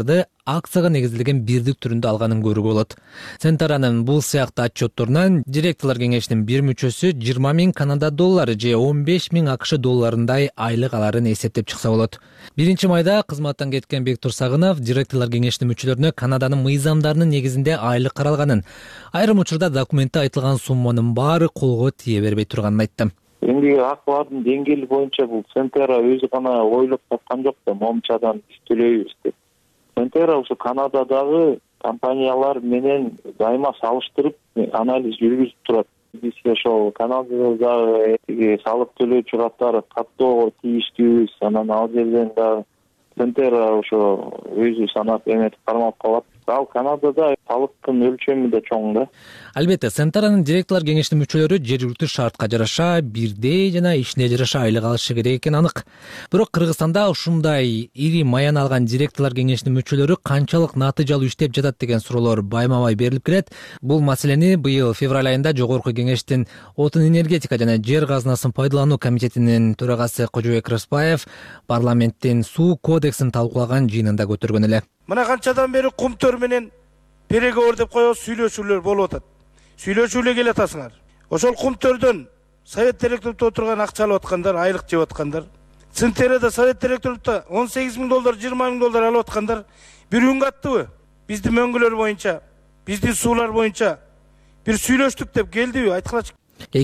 акцияга негизделген бирдик түрүндө алганын көрүүгө болот. Центаранын бул сыяктуу отчетторунан директорлор кеңешинин бир мүчөсү 20.000 Канада доллары же 15.000 АКШ долларындай айлык аларын эсептеп чыкса болот. 1-майда кызматтан кеткен Бектур Сагынов директорлор кеңешинин мүчөлөрүнө Канаданын мыйзамдарынын негизинде айлык каралганын, айрым учурда документте айтылган сумманын баары колго тие бербей турганын айтты. Эмгеги акылардын деңгээли боюнча бул Центера өзү гана ойлоп тапкан жок да, момчадан биз төлөйбүз деп. Центера ушу Канададагы компаниялар менен дайыма салыштырып анализ жүргүзүп турат. Биз ошол Канададагы салык төлөөчү катары каттоого тийиштүүбүз, анан ал жерден дагы Центера ошо өзү санап эметип кармап калат. Ал Канадада салыктын өлчөмү да чоң да. Албетте, Центаранын директорлор кеңешинин мүчөлөрү жергиликтүү шартка жараша бирдей жана ишине жараша айлык алышы керек экени анык. Бирок Кыргызстанда ушундай ири маян алган директорлор кеңешинин мүчөлөрү канчалык натыйжалуу иштеп жатат деген суроолор байма-бай берилип келет. Бул маселени быйыл февраль айында Жогорку кеңештин Отун энергетика жана жер казынасын пайдалануу комитетинин төрагасы Кожобек Рыспаев парламенттин суу кодексин талкуулаган жыйынында көтөргөн эле. Мына канчадан бери кумтөр менен переговор деп коебуз, сүйлөшүүлөр болуп атат. Сүйлөшүүлө келе атасыңар. Ошол кумтөрдөн совет директорлукта отурган акча алып аткандар, айлык жеп аткандар. Центерада совет директорлукта 18.000 доллар, 20.000 доллар алып аткандар бир үн каттыбы? Биздин мөңгүлөр боюнча, биздин суулар боюнча бир сүйлөштүк деп келдиби? Айткылачы.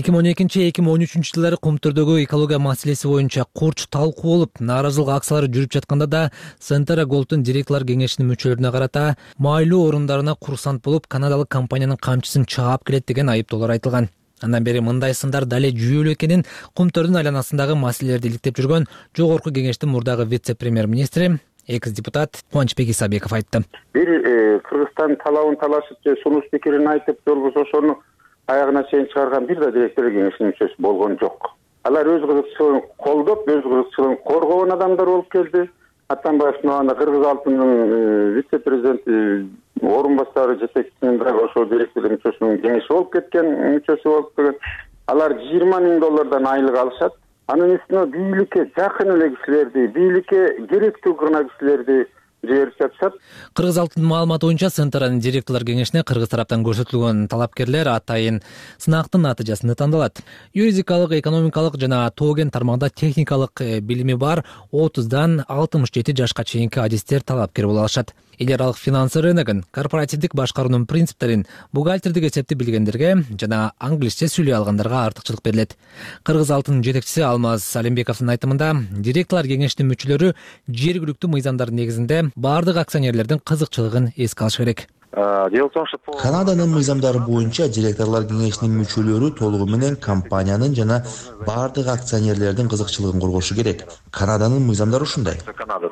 2012-2013 жылдары кумтөрдөгү экология маселеси боюнча курч талкуу болуп, нааразылык акциялары жүрүп жатканда да Центера Голдтун директорлор кеңешинин мүчөлөрүнө карата майлуу орундарына курсант болуп, канадалык компаниянын камчысын чаап келет деген айыптоолор айтылган. Андан бери мындай сындар дале жүйөлүү экенин кумтөрдүн айланасындагы маселелерди иликтеп жүргөн Жогорку кеңештин мурдагы вице-премьер-министри, экс-депутат Кубанычбек Исабеков айтты. Бир Кыргызстан талабын талашып же сунуш пикирин айтып, же болбосо ошону аягына чейин чыгарган бир да директорлор кеңешинин мүчөсү болгон жок. Алар өз кызыкчылыгын колдоп, өз кызыкчылыгын коргогон адамдар болуп келди. Атамбаевдин аны Кыргыз алтынынын вице-президенти, орун баштары жетекчисинин дагы ошол директорлор мүчөсүнүн кеңеши болуп кеткен, мүчөсү болуп келген. Алар 20.000 доллардан айлык алышат. Анын үстүнө бийликке жакын эле кишилерди, бийликке керектүү гана кишилерди жиберип жатышат. Кыргыз алтынын маалыматы боюнча Центаранын директорлор кеңешине Кыргыз тараптан көрсөтүлгөн талапкерлер атайын сынактын натыйжасын тандалат. Юридикалык, экономикалык жана тоген тармагында техникалык билими бар 30дан 67 жашка чейинки адистер талапкер боло алышат. Эгер алык финансы рыногун, корпоративдик башкаруунун принциптерин, бухгалтердик эсепти билгендерге жана англисче сүйлөй алгандарга артыкчылык берилет. Кыргыз алтынын жетекчиси Алмаз Алимбековдун айтымында, директорлор кеңешинин мүчөлөрү жергиликтүү мыйзамдардын негизинде бардык акционерлердин кызыкчылыгын эске алыш керек. Канаданын мыйзамдары боюнча директорлор кеңешинин мүчөлөрү толугу менен компаниянын жана бардык акционерлердин кызыкчылыгын коргошу керек. Канаданын мыйзамдары ушундай.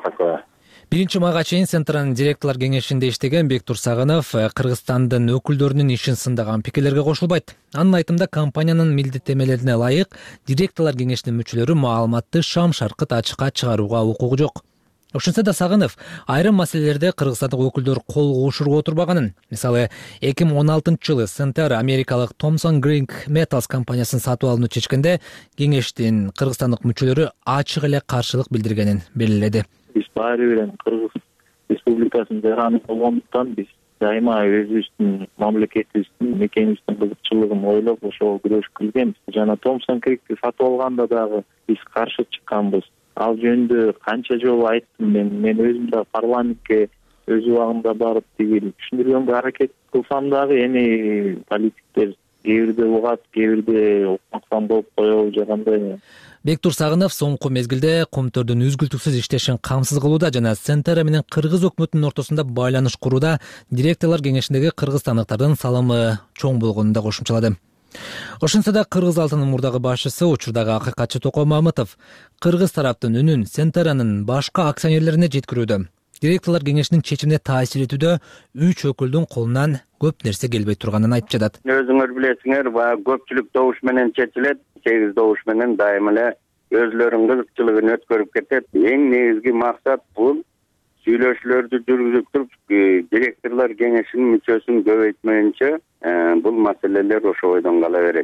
1-майга чейин Центранын директорлор кеңешинде иштеген Бектур Сагынов Кыргызстандын өкүлдөрүнүн ишин сындаган пикирлерге кошулбайт. Анын айтымында компаниянын милдеттенмелерине ылайык директорлор кеңешинин мүчөлөрү маалыматты шам-шаркыт ачыкка чыгарууга укугу жок. Ошентсе да Сагынов айрым маселелерде кыргызстандык өкүлдөр кол куушурга отурбаганын, мисалы 2016-жылы Центера америкалык Thomson Green Metals компаниясын сатып алууну чечкенде кеңештин кыргызстандык мүчөлөрү ачык эле каршылык билдиргенин белгиледи. Биз баары бир Кыргыз Республикасынын жараны болгондуктан биз дайыма өзүбүздүн мамлекетибиздин, мекенибиздин кызыкчылыгын ойлоп ошого күрөшүп келгенбиз. Жана Thomson Creek'ти сатып алганда дагы биз каршы чыкканбыз. Ал жөнүндө канча жолу айттым мен өзүм да парламентке өз убагында барып тигил түшүндүргөнгө аракет кылсам дагы эми политиктер кээ бирде угат, кээ бирде укмаксан болуп коебу же кандай. Бектур Сагынов соңку мезгилде кумтөрдүн үзгүлтүксүз иштешин камсыз кылууда жана Центера менен Кыргыз өкмөтүнүн ортосунда байланыш курууда директорлор кеңешиндеги кыргызстандыктардын салымы чоң болгонун да кошумчалады. Ошентсе да Кыргыз алтынынын мурдагы башчысы, учурдагы акыйкатчы Токой Мамытов Кыргыз тараптын үнүн Центеранын башка акционерлерине жеткирүүдө, директорлор кеңешинин чечимине таасир этүүдө 3 өкүлдүн колунан көп нерсе келбей турганын айтып жатат. Өзүңөр билесиңер, көпчүлүк добуш менен чечилет, 8 добуш менен дайым эле өзлөрүнүн кызыкчылыгын өткөрүп кетет. Эң негизги максат бул сүйлөшүүлөрдү жүргүзүп туруп, директорлор кеңешинин мүчөсүн көбөйтмөйүнчө бул маселелер ошо бойдон кала берет.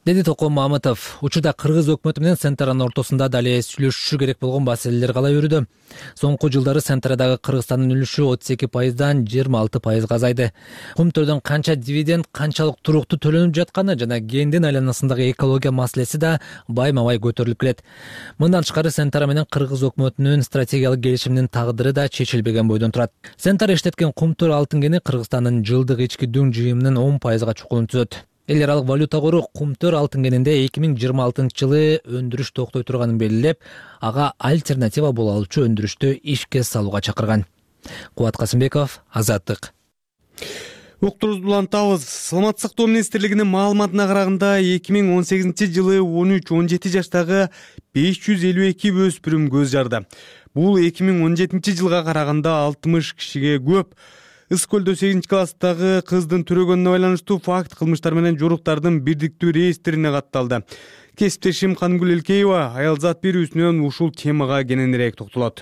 деди Током Мамытов. Учурда Кыргыз өкмөтү менен Центранын ортосунда дале сүйлөшүшү керек болгон маселелер кала жүрүүдө. Соңку жылдары Центрадагы Кыргызстандын үлүшү 32%дан 26%га азайды. Кум төрдөн канча дивиденд, канчалык туруктуу төлөнүп жатканы жана кендин айланасындагы экология маселеси да байма-бай көтөрүлүп келет. Мындан тышкары Центра менен Кыргыз өкмөтүнүн стратегиялык келишиминин тагдыры да чечилбеген бойдон турат. Центра иштеткен кумтөр алтын кени Кыргызстандын жылдык ички дүң жыйымынын 10%га чукулун түзөт. Эл аралык валюта кору кумтөр алтын кенинде 2026-жылы өндүрүш токтой турганын белгилеп, ага альтернатива боло алчу өндүрүштү ишке салууга чакырган. Кубат Касымбеков, Азаттык. Уктурубузду улантабыз. Саламаттык сактоо министрлигинин маалыматына караганда 2018-жылы 13-17 жаштагы 552 өспүрүм көз жарды. Бул 2017-жылга караганда 60 кишиге көп. Ыс көлдө 8-класстагы кыздын төрөгөнүнө байланыштуу факт кылмыштар менен жоруктардын бирдиктүү реестрине катталды. Кесиптешим Кангүл Элкеева аялзат берүүсүнөн ушул темага кененирээк токтолот.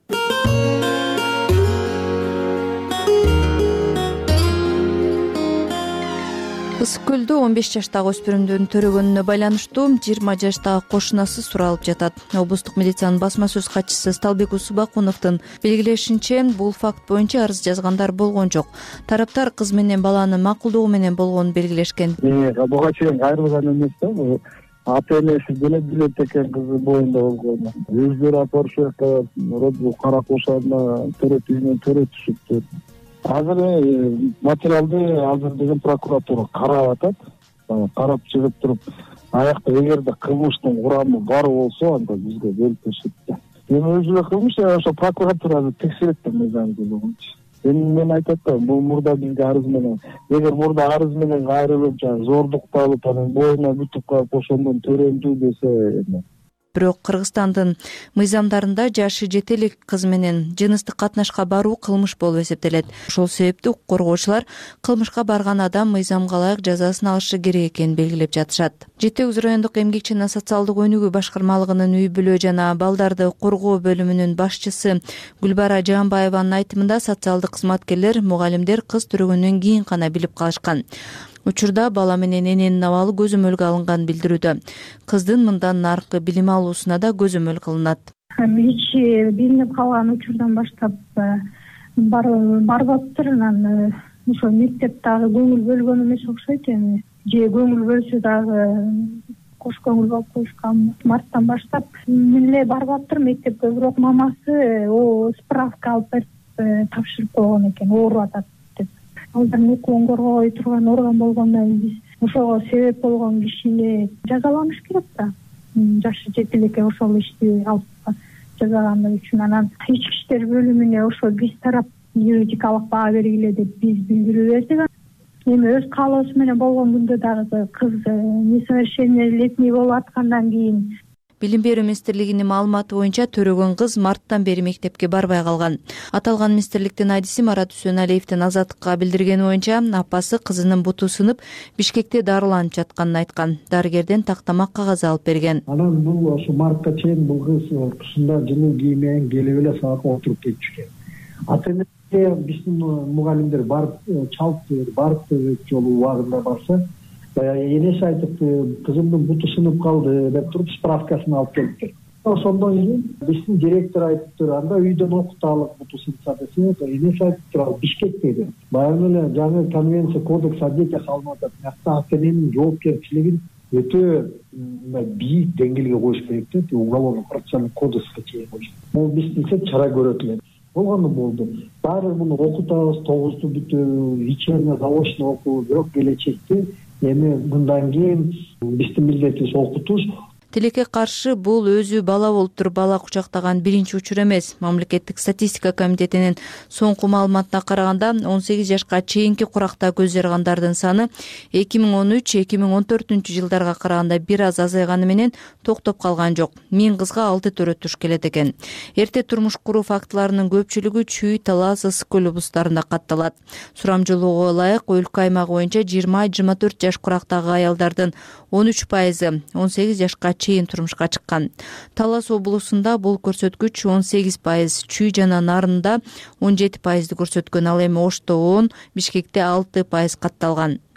Ысык көлдө 15 жаштагы өспүрүмдүн төрөгөнүнө байланыштуу 20 жаштагы кошунасы суралып жатат. Облустук милициянын басма сөз катчысы Сталбек Усубакуновдун белгилешинче, бул факт боюнча арыз жазгандар болгон жок. Тараптар кыз менен баланын макулдугу менен болгонун белгилешкен. Буга чейин кайрылган эмес да, ата энеси билет экен кызы боюнда болгону. Өздөрү апарышып каракошана төрөт үйүнөн төрөтүшүптүр. Азыр материалды деген прокуратура карап атат. Карап чыгып туруп, аякта эгерде кылмыштын курамы бар болсо, анда бизге берип беришет. Эми өзү кылмыш, ошо прокуратура текшерет да мыйзамдуу боюнча. Мен айтат да, бул мурда бизге арыз менен, эгер мурда арыз менен кайрылып, зордук алып, анан боюна бүтүп калып, ошондон төрөндү десе. Бирок Кыргызстандын мыйзамдарында жашы жете элек кыз менен жыныстык катнашка баруу кылмыш болуп эсептелет. Ошол себептен укук коргоочулар кылмышка барган адам мыйзамга ылайык жазасын алышы керек экенин белгилеп жатышат. Жети Үз райондук эмгек жана социалдык өнүгүү башкармалыгынын үй бүлө жана балдарды коргоо бөлүмүнүн башчысы Гүлбара Жаанбаеванын айтымында социалдык кызматкерлер, мугалимдер кыз төрөгөндөн кийин гана билип калышкан. Учурда бала менен эненин абалы көзөмөлгө алынган билдирүүдө. Кыздын мындан наркы билим алуусуна да көзөмөл кылынат. Эч билинип калган учурдан баштап барып атыптыр. Анан ошо мектеп дагы көңүл бөлгөн эмес окшойт эми. Же көңүл бөлсө дагы кош көңүл болуп коюшкан. Марттан баштап мен эле барып атыптыр мектепке, бирок мамасы справка алып берип тапшырып койгон экен, ооруп атат. Балдардын укугун коргобой турган орган болгондон биз ошого себеп болгон кишини жазаланыш керек да. Жашы жете элекке ошол ишти алып жазаландыгы үчүн анан ички иштер бөлүмүнө ошо биз тарап юридикалык баа бергиле деп биз билдирүү бердик. Эми өз каалоосу менен болгон күндө дагы кыз несовершеннолетний болуп аткандан кийин Билим берүү министрлигинин маалыматы боюнча төрөгөн кыз марттан бери мектепке барбай калган. Аталган министрликтин айдиси Марат Үсөналиевдин Азаттыкка билдиргени боюнча, апасы кызынын буту сынып, Бишкекте дарыланып жатканын айткан. Дарыгерден тактамак кагаз алып берген. Анан бул ошо мартка чейин бул кыз ортосунда жылуу кийим менен келип эле сабакка отуруп кетишкен. Ата энеге биздин мугалимдер барып чалып барып жолу убагында барса, энеси айтып, кызымдын буту сынып калды деп туруп справкасын алып келиптир. Ошондон кийин биздин директор айтыптыр, анда үйдөн окуталык буту сынса десе, энеси айтыптыр, ал Бишкекте деп. Баягы эле жаңы конвенция кодекс о детях алынып атат. Мынакта ата эненин жоопкерчилигин өтө бийик деңгээлге коюш керек деп, уголовно процессуальный кодекске чейин коюш. Бул биз десек чара көрөт эле. Болгону болду. Баары муну окутабыз, 9-ту бүтөбү, вечерне заочно окуу, бирок келечекте эми мындан кийин биздин милдетибиз окутуш. Тилекке каршы бул өзү бала болуп туруп бала кучактаган биринчи учур эмес. Мамлекеттик статистика комитетинин соңку маалыматына караганда 18 жашка чейинки куракта көз жаргандардын саны 2013-2014 жылдарга караганда бир аз азайганы менен токтоп калган жок. 1000 кызга 6 төрөтүш келет экен. Эрте турмуш куруу фактыларынын көпчүлүгү Чүй, Талас, Ысык көл облустарында катталат. Сурамжылоого ылайык өлкө аймагы боюнча 20-24 жаш курактагы аялдардын 13%, 18 жашка чейин турмушка чыккан. Талас облусунда бул көрсөткүч 18%, Чүй жана Нарында 17%ды көрсөткөн, ал эми Ошто 10, Бишкекте 6% катталган.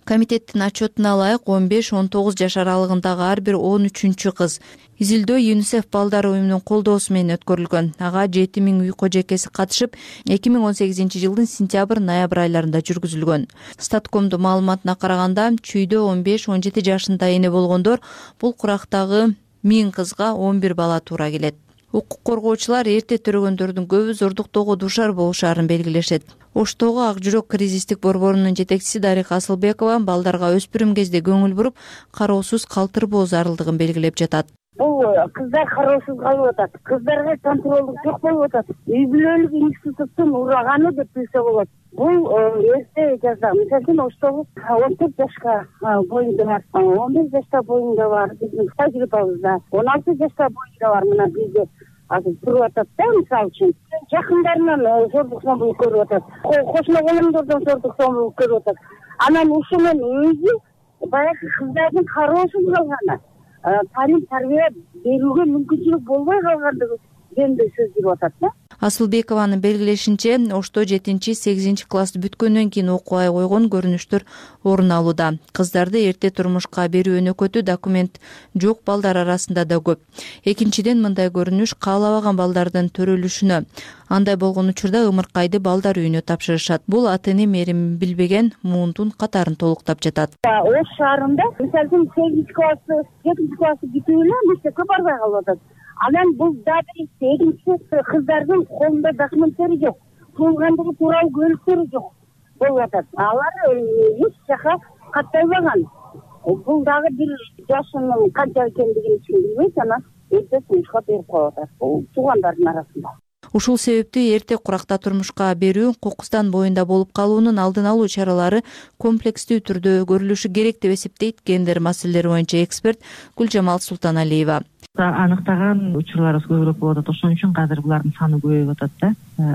Комитеттин отчетуна ылайык 15-19 жаш аралыгындагы ар бир 13 кыз изилдөө ЮНИСЕФ балдар уюмунун колдоосу менен өткөрүлгөн. Ага 7000 үй кожойкеси катышып, 2018-жылдын сентябрь-ноябрь айларында жүргүзүлгөн. Статкомдун маалыматына караганда, чүйдө 15-17 жашында эне болгондор бул курактагы 1000 кызга 11 бала туура келет. Укук коргоочулар эрте төрөгөндөрдүн көбү зордуктоого дуушар болушаарын белгилешет. Оштогу Ак жүрөк кризистик борборунун жетекчиси Дарига Асылбекова балдарга өспүрүм кезде көңүл буруп, кароосуз калтырбоо зарылдыгын белгилеп жатат. Бул кыздар кароосуз калып атат. Кыздарга контролдук жок болуп атат. Үй бүлөлүк институттун ураганы деп билсе болот. Бул эрте жазда, мисалы Оштогу 14 жашка боюнда бар, 15 жашта боюнда бар, биздин тажрыйбабызда 16 жашта боюнда бар. Мына бизде азыр туруп атат да, мисалы үчүн. Жакындарынан зордук зомбулук көрүп атат. Кошуна колоңдордон зордук зомбулук көрүп атат. Анан ушу менен өзү баягы кыздардын кароосуз калганы, тарим тарбия берүүгө мүмкүнчүлүк болбой калгандыгы жөнүндө сөз жүрүп атат да. Асылбекованын белгилешинче, Ошто 7-8 класс бүткөндөн кийин окубай койгон көрүнүштөр орун алууда. Кыздарды эрте турмушка берүү өнөкөтү документ жок балдар арасында да көп. Экинчиден, мындай көрүнүш каалабаган балдардын төрөлүшүнө, андай болгон учурда ымыркайды балдар үйүнө тапшырышат. Бул ата-эне мээрим билбеген муундун катарын толуктап жатат. Ош шаарында, мисалы 8 классы, 7 классы бүтүп эле мектепке барбай калып атат. Анан бул да бир экинчиси кыздардын колунда документтери жок, туулгандыгы тууралуу көлүктөрү жок болуп атат. Алар эч жака катталбаган. Бул дагы бир жашынын канча экендигин билбейт, анан эрте турмушка берип коюп атат. Бул туугандардын арасында. Ушул себептүү эрте куракта турмушка берүү кокустан боюнда болуп калуунун алдын алуу чаралары комплекстүү түрдө көрүлүшү керек деп эсептейт гендер маселелери боюнча эксперт Гүлжамал Султаналиева. Аныктаган учурларыбыз көбүрөөк болуп атат. Ошон үчүн азыр булардын саны көбөйүп атат да.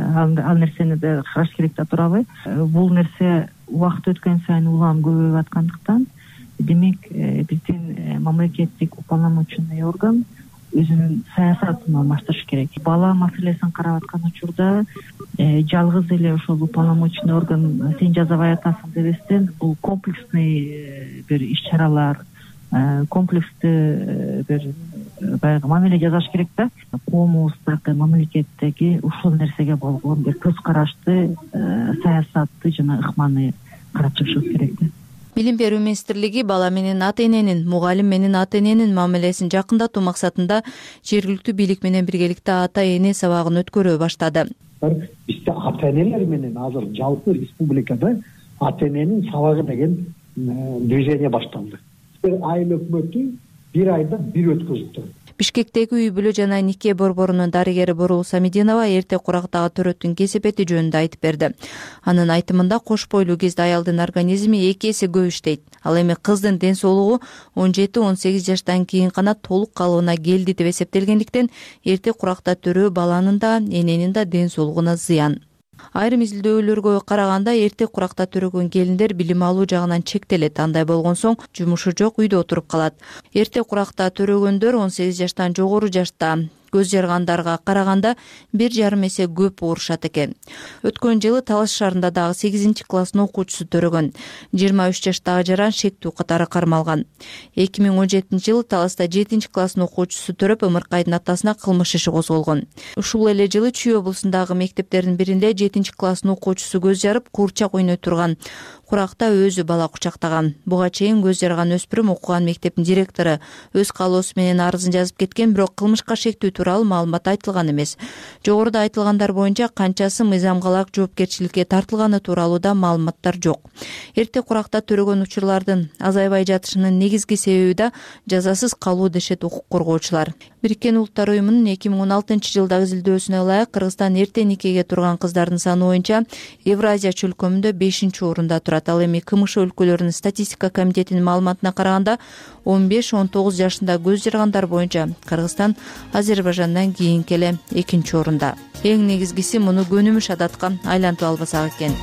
Ал нерсени да караш керек да туурабы? Бул нерсе убакыт өткөн сайын улам көбөйүп аткандыктан, демек биздин мамлекеттик уполномоченный орган өзүнүн саясатын алмаштырыш керек. Бала маселесин карап аткан учурда жалгыз эле ошол уполномоченный орган сен жазабай атасың дебестен, бул комплексный бир иш-чаралар, комплекстүү бир баягы мамиле жасаш керек да. Коомубуздагы, мамлекеттеги ушул нерсеге болгон бир көз карашты, саясатты жана ыкманы карап чыгышыбыз керек да. Билим берүү министрлиги бала менен ата-эненин, мугалим менен ата-эненин мамилесин жакындатуу максатында жергиликтүү бийлик менен биргеликте ата-эне сабагын өткөрө баштады. Бизде ата-энелер менен азыр жалпы республикада ата-эненин сабагы деген движение башталды. Айыл өкмөтү бир айда бир өткөзүп турат. Бишкектеги үй бүлө жана нике борборунун дарыгери Борул Самидинова эрте курактагы төрөттүн кесепети жөнүндө айтып берди. Анын айтымында кош бойлуу кезде аялдын организми 2 эсе көп иштейт. Ал эми кыздын ден соолугу 17-18 жаштан кийин гана толук калыбына келди деп эсептелгендиктен эрте куракта төрөө баланын да, эненин да ден соолугуна зыян. Айрым изилдөөлөргө караганда эрте куракта төрөгөн келиндер билим алуу жагынан чектелет. Андай болгон соң жумушу жок үйдө отуруп калат. Эрте куракта төрөгөндөр 18 жаштан жогору жашта көз жаргандарга караганда 1,5 эсе көп оорушат экен. Өткөн жылы Талаш шаарында дагы 8 класстын окуучусу төрөгөн. 23 жаштагы жаран шектүү катары кармалган. 2017-жылы Таласта 7 класстын окуучусу төрөп, ымыркайдын атасына кылмыш иши козголгон. Ушул эле жылы Чүй облусундагы мектептердин биринде 7 класстын окуучусу көз жарып, куурчак ойной турган куракта өзү бала кучактаган. Буга чейин көз жарган өспүрүм окуган мектептин директору өз каалоосу менен арызын жазып кеткен, бирок кылмышка шектүү тууралуу маалымат айтылган эмес. Жогоруда айтылгандар боюнча канчасы мыйзамгалак жоопкерчиликке тартылганы тууралуу да маалыматтар жок. Эрте куракта төрөгөн учурлардын азайбай жатышынын негизги себеби да жазасыз калуу дешет укук коргоочулар. Бириккен Улуттар уюмунун 2016-жылдагы изилдөөсүнө ылайык Кыргызстан эрте никеге турган кыздардын саны боюнча Евразия чөлкөмүндө 5-орунда турат. Ал эми КМШ өлкөлөрүнүн статистика комитетинин маалыматына караганда 15-19 жашында көз жаргандар боюнча Кыргызстан Азербайжандан кийинки эле 2-орунда. Эң негизгиси муну көнүмүш адатка айлантып албасак экен.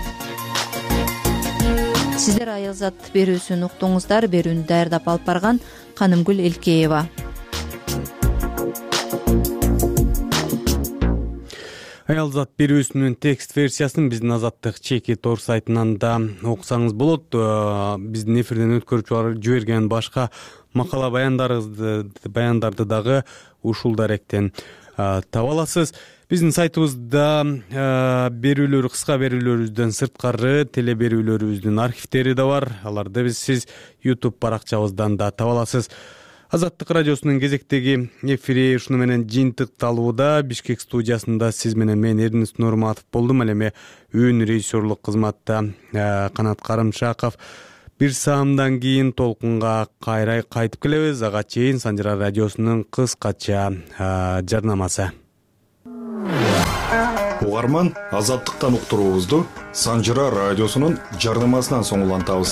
Сиздер аялзат берүүсүн уктуңуздар. Берүүнү даярдап алып барган Канымгүл Элкеева. Аялзат берүүсүнүн текст версиясын биздин Азаттык чеки тор сайтынан да окусаңыз болот. Биздин эфирден өткөрүп жиберген башка макала баяндарды дагы ушул даректен таба аласыз. Биздин сайтыбызда берүүлөр, кыска берүүлөрүбүздөн сырткары теле берүүлөрүбүздүн архивдери да бар. Аларды сиз YouTube баракчабыздан да таба аласыз. Азаттык радиосунун кезектеги эфири ушуну менен жыйынтыкталууда. Бишкек студиясында сиз менен мен Эрдинис Нурматов болдум. Ал эми үн режиссерлук кызматта Канат Карымшаков. Бир саамдан кийин толкунга кайтып келебиз. Ага чейин Санжара радиосунун кыскача жарнамасы. Угарман, Азаттыктан уктуруубузду Санжара радиосунун жарнамасынан соң улантабыз.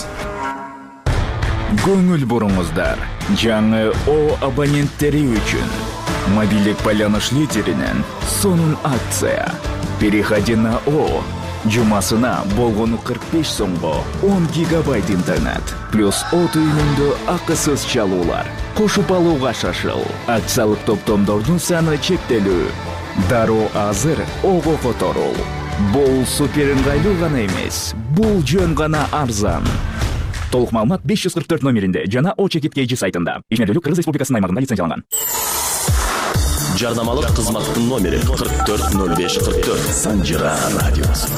Көңүл буруңуздар. Жаңы О абоненттери үчүн мобилдик байланыш лидеринен сонун акция. Переходи на О. Жумасына болгону 45 сомго 10 гигабайт интернет плюс О түйүнүндө акысыз чалуулар. Кошуп алууга шашыл. Акциялык топтомдордун саны чектелүү. Дароо азыр Ого которул. Бул супер ыңгайлуу гана эмес, бул жөн гана арзан. Толук маалымат 544 номеринде жана О чекит KG сайтында. Ишмердүүлүк Кыргыз Республикасынын аймагында лицензияланган. Жарнамалык кызматтын номери 440544. Санжара радиосу.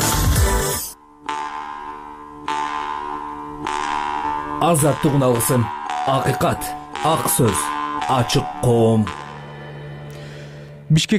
Азаттык уналгысын. Акыйкат, ак сөз, ачык коом. Бишкек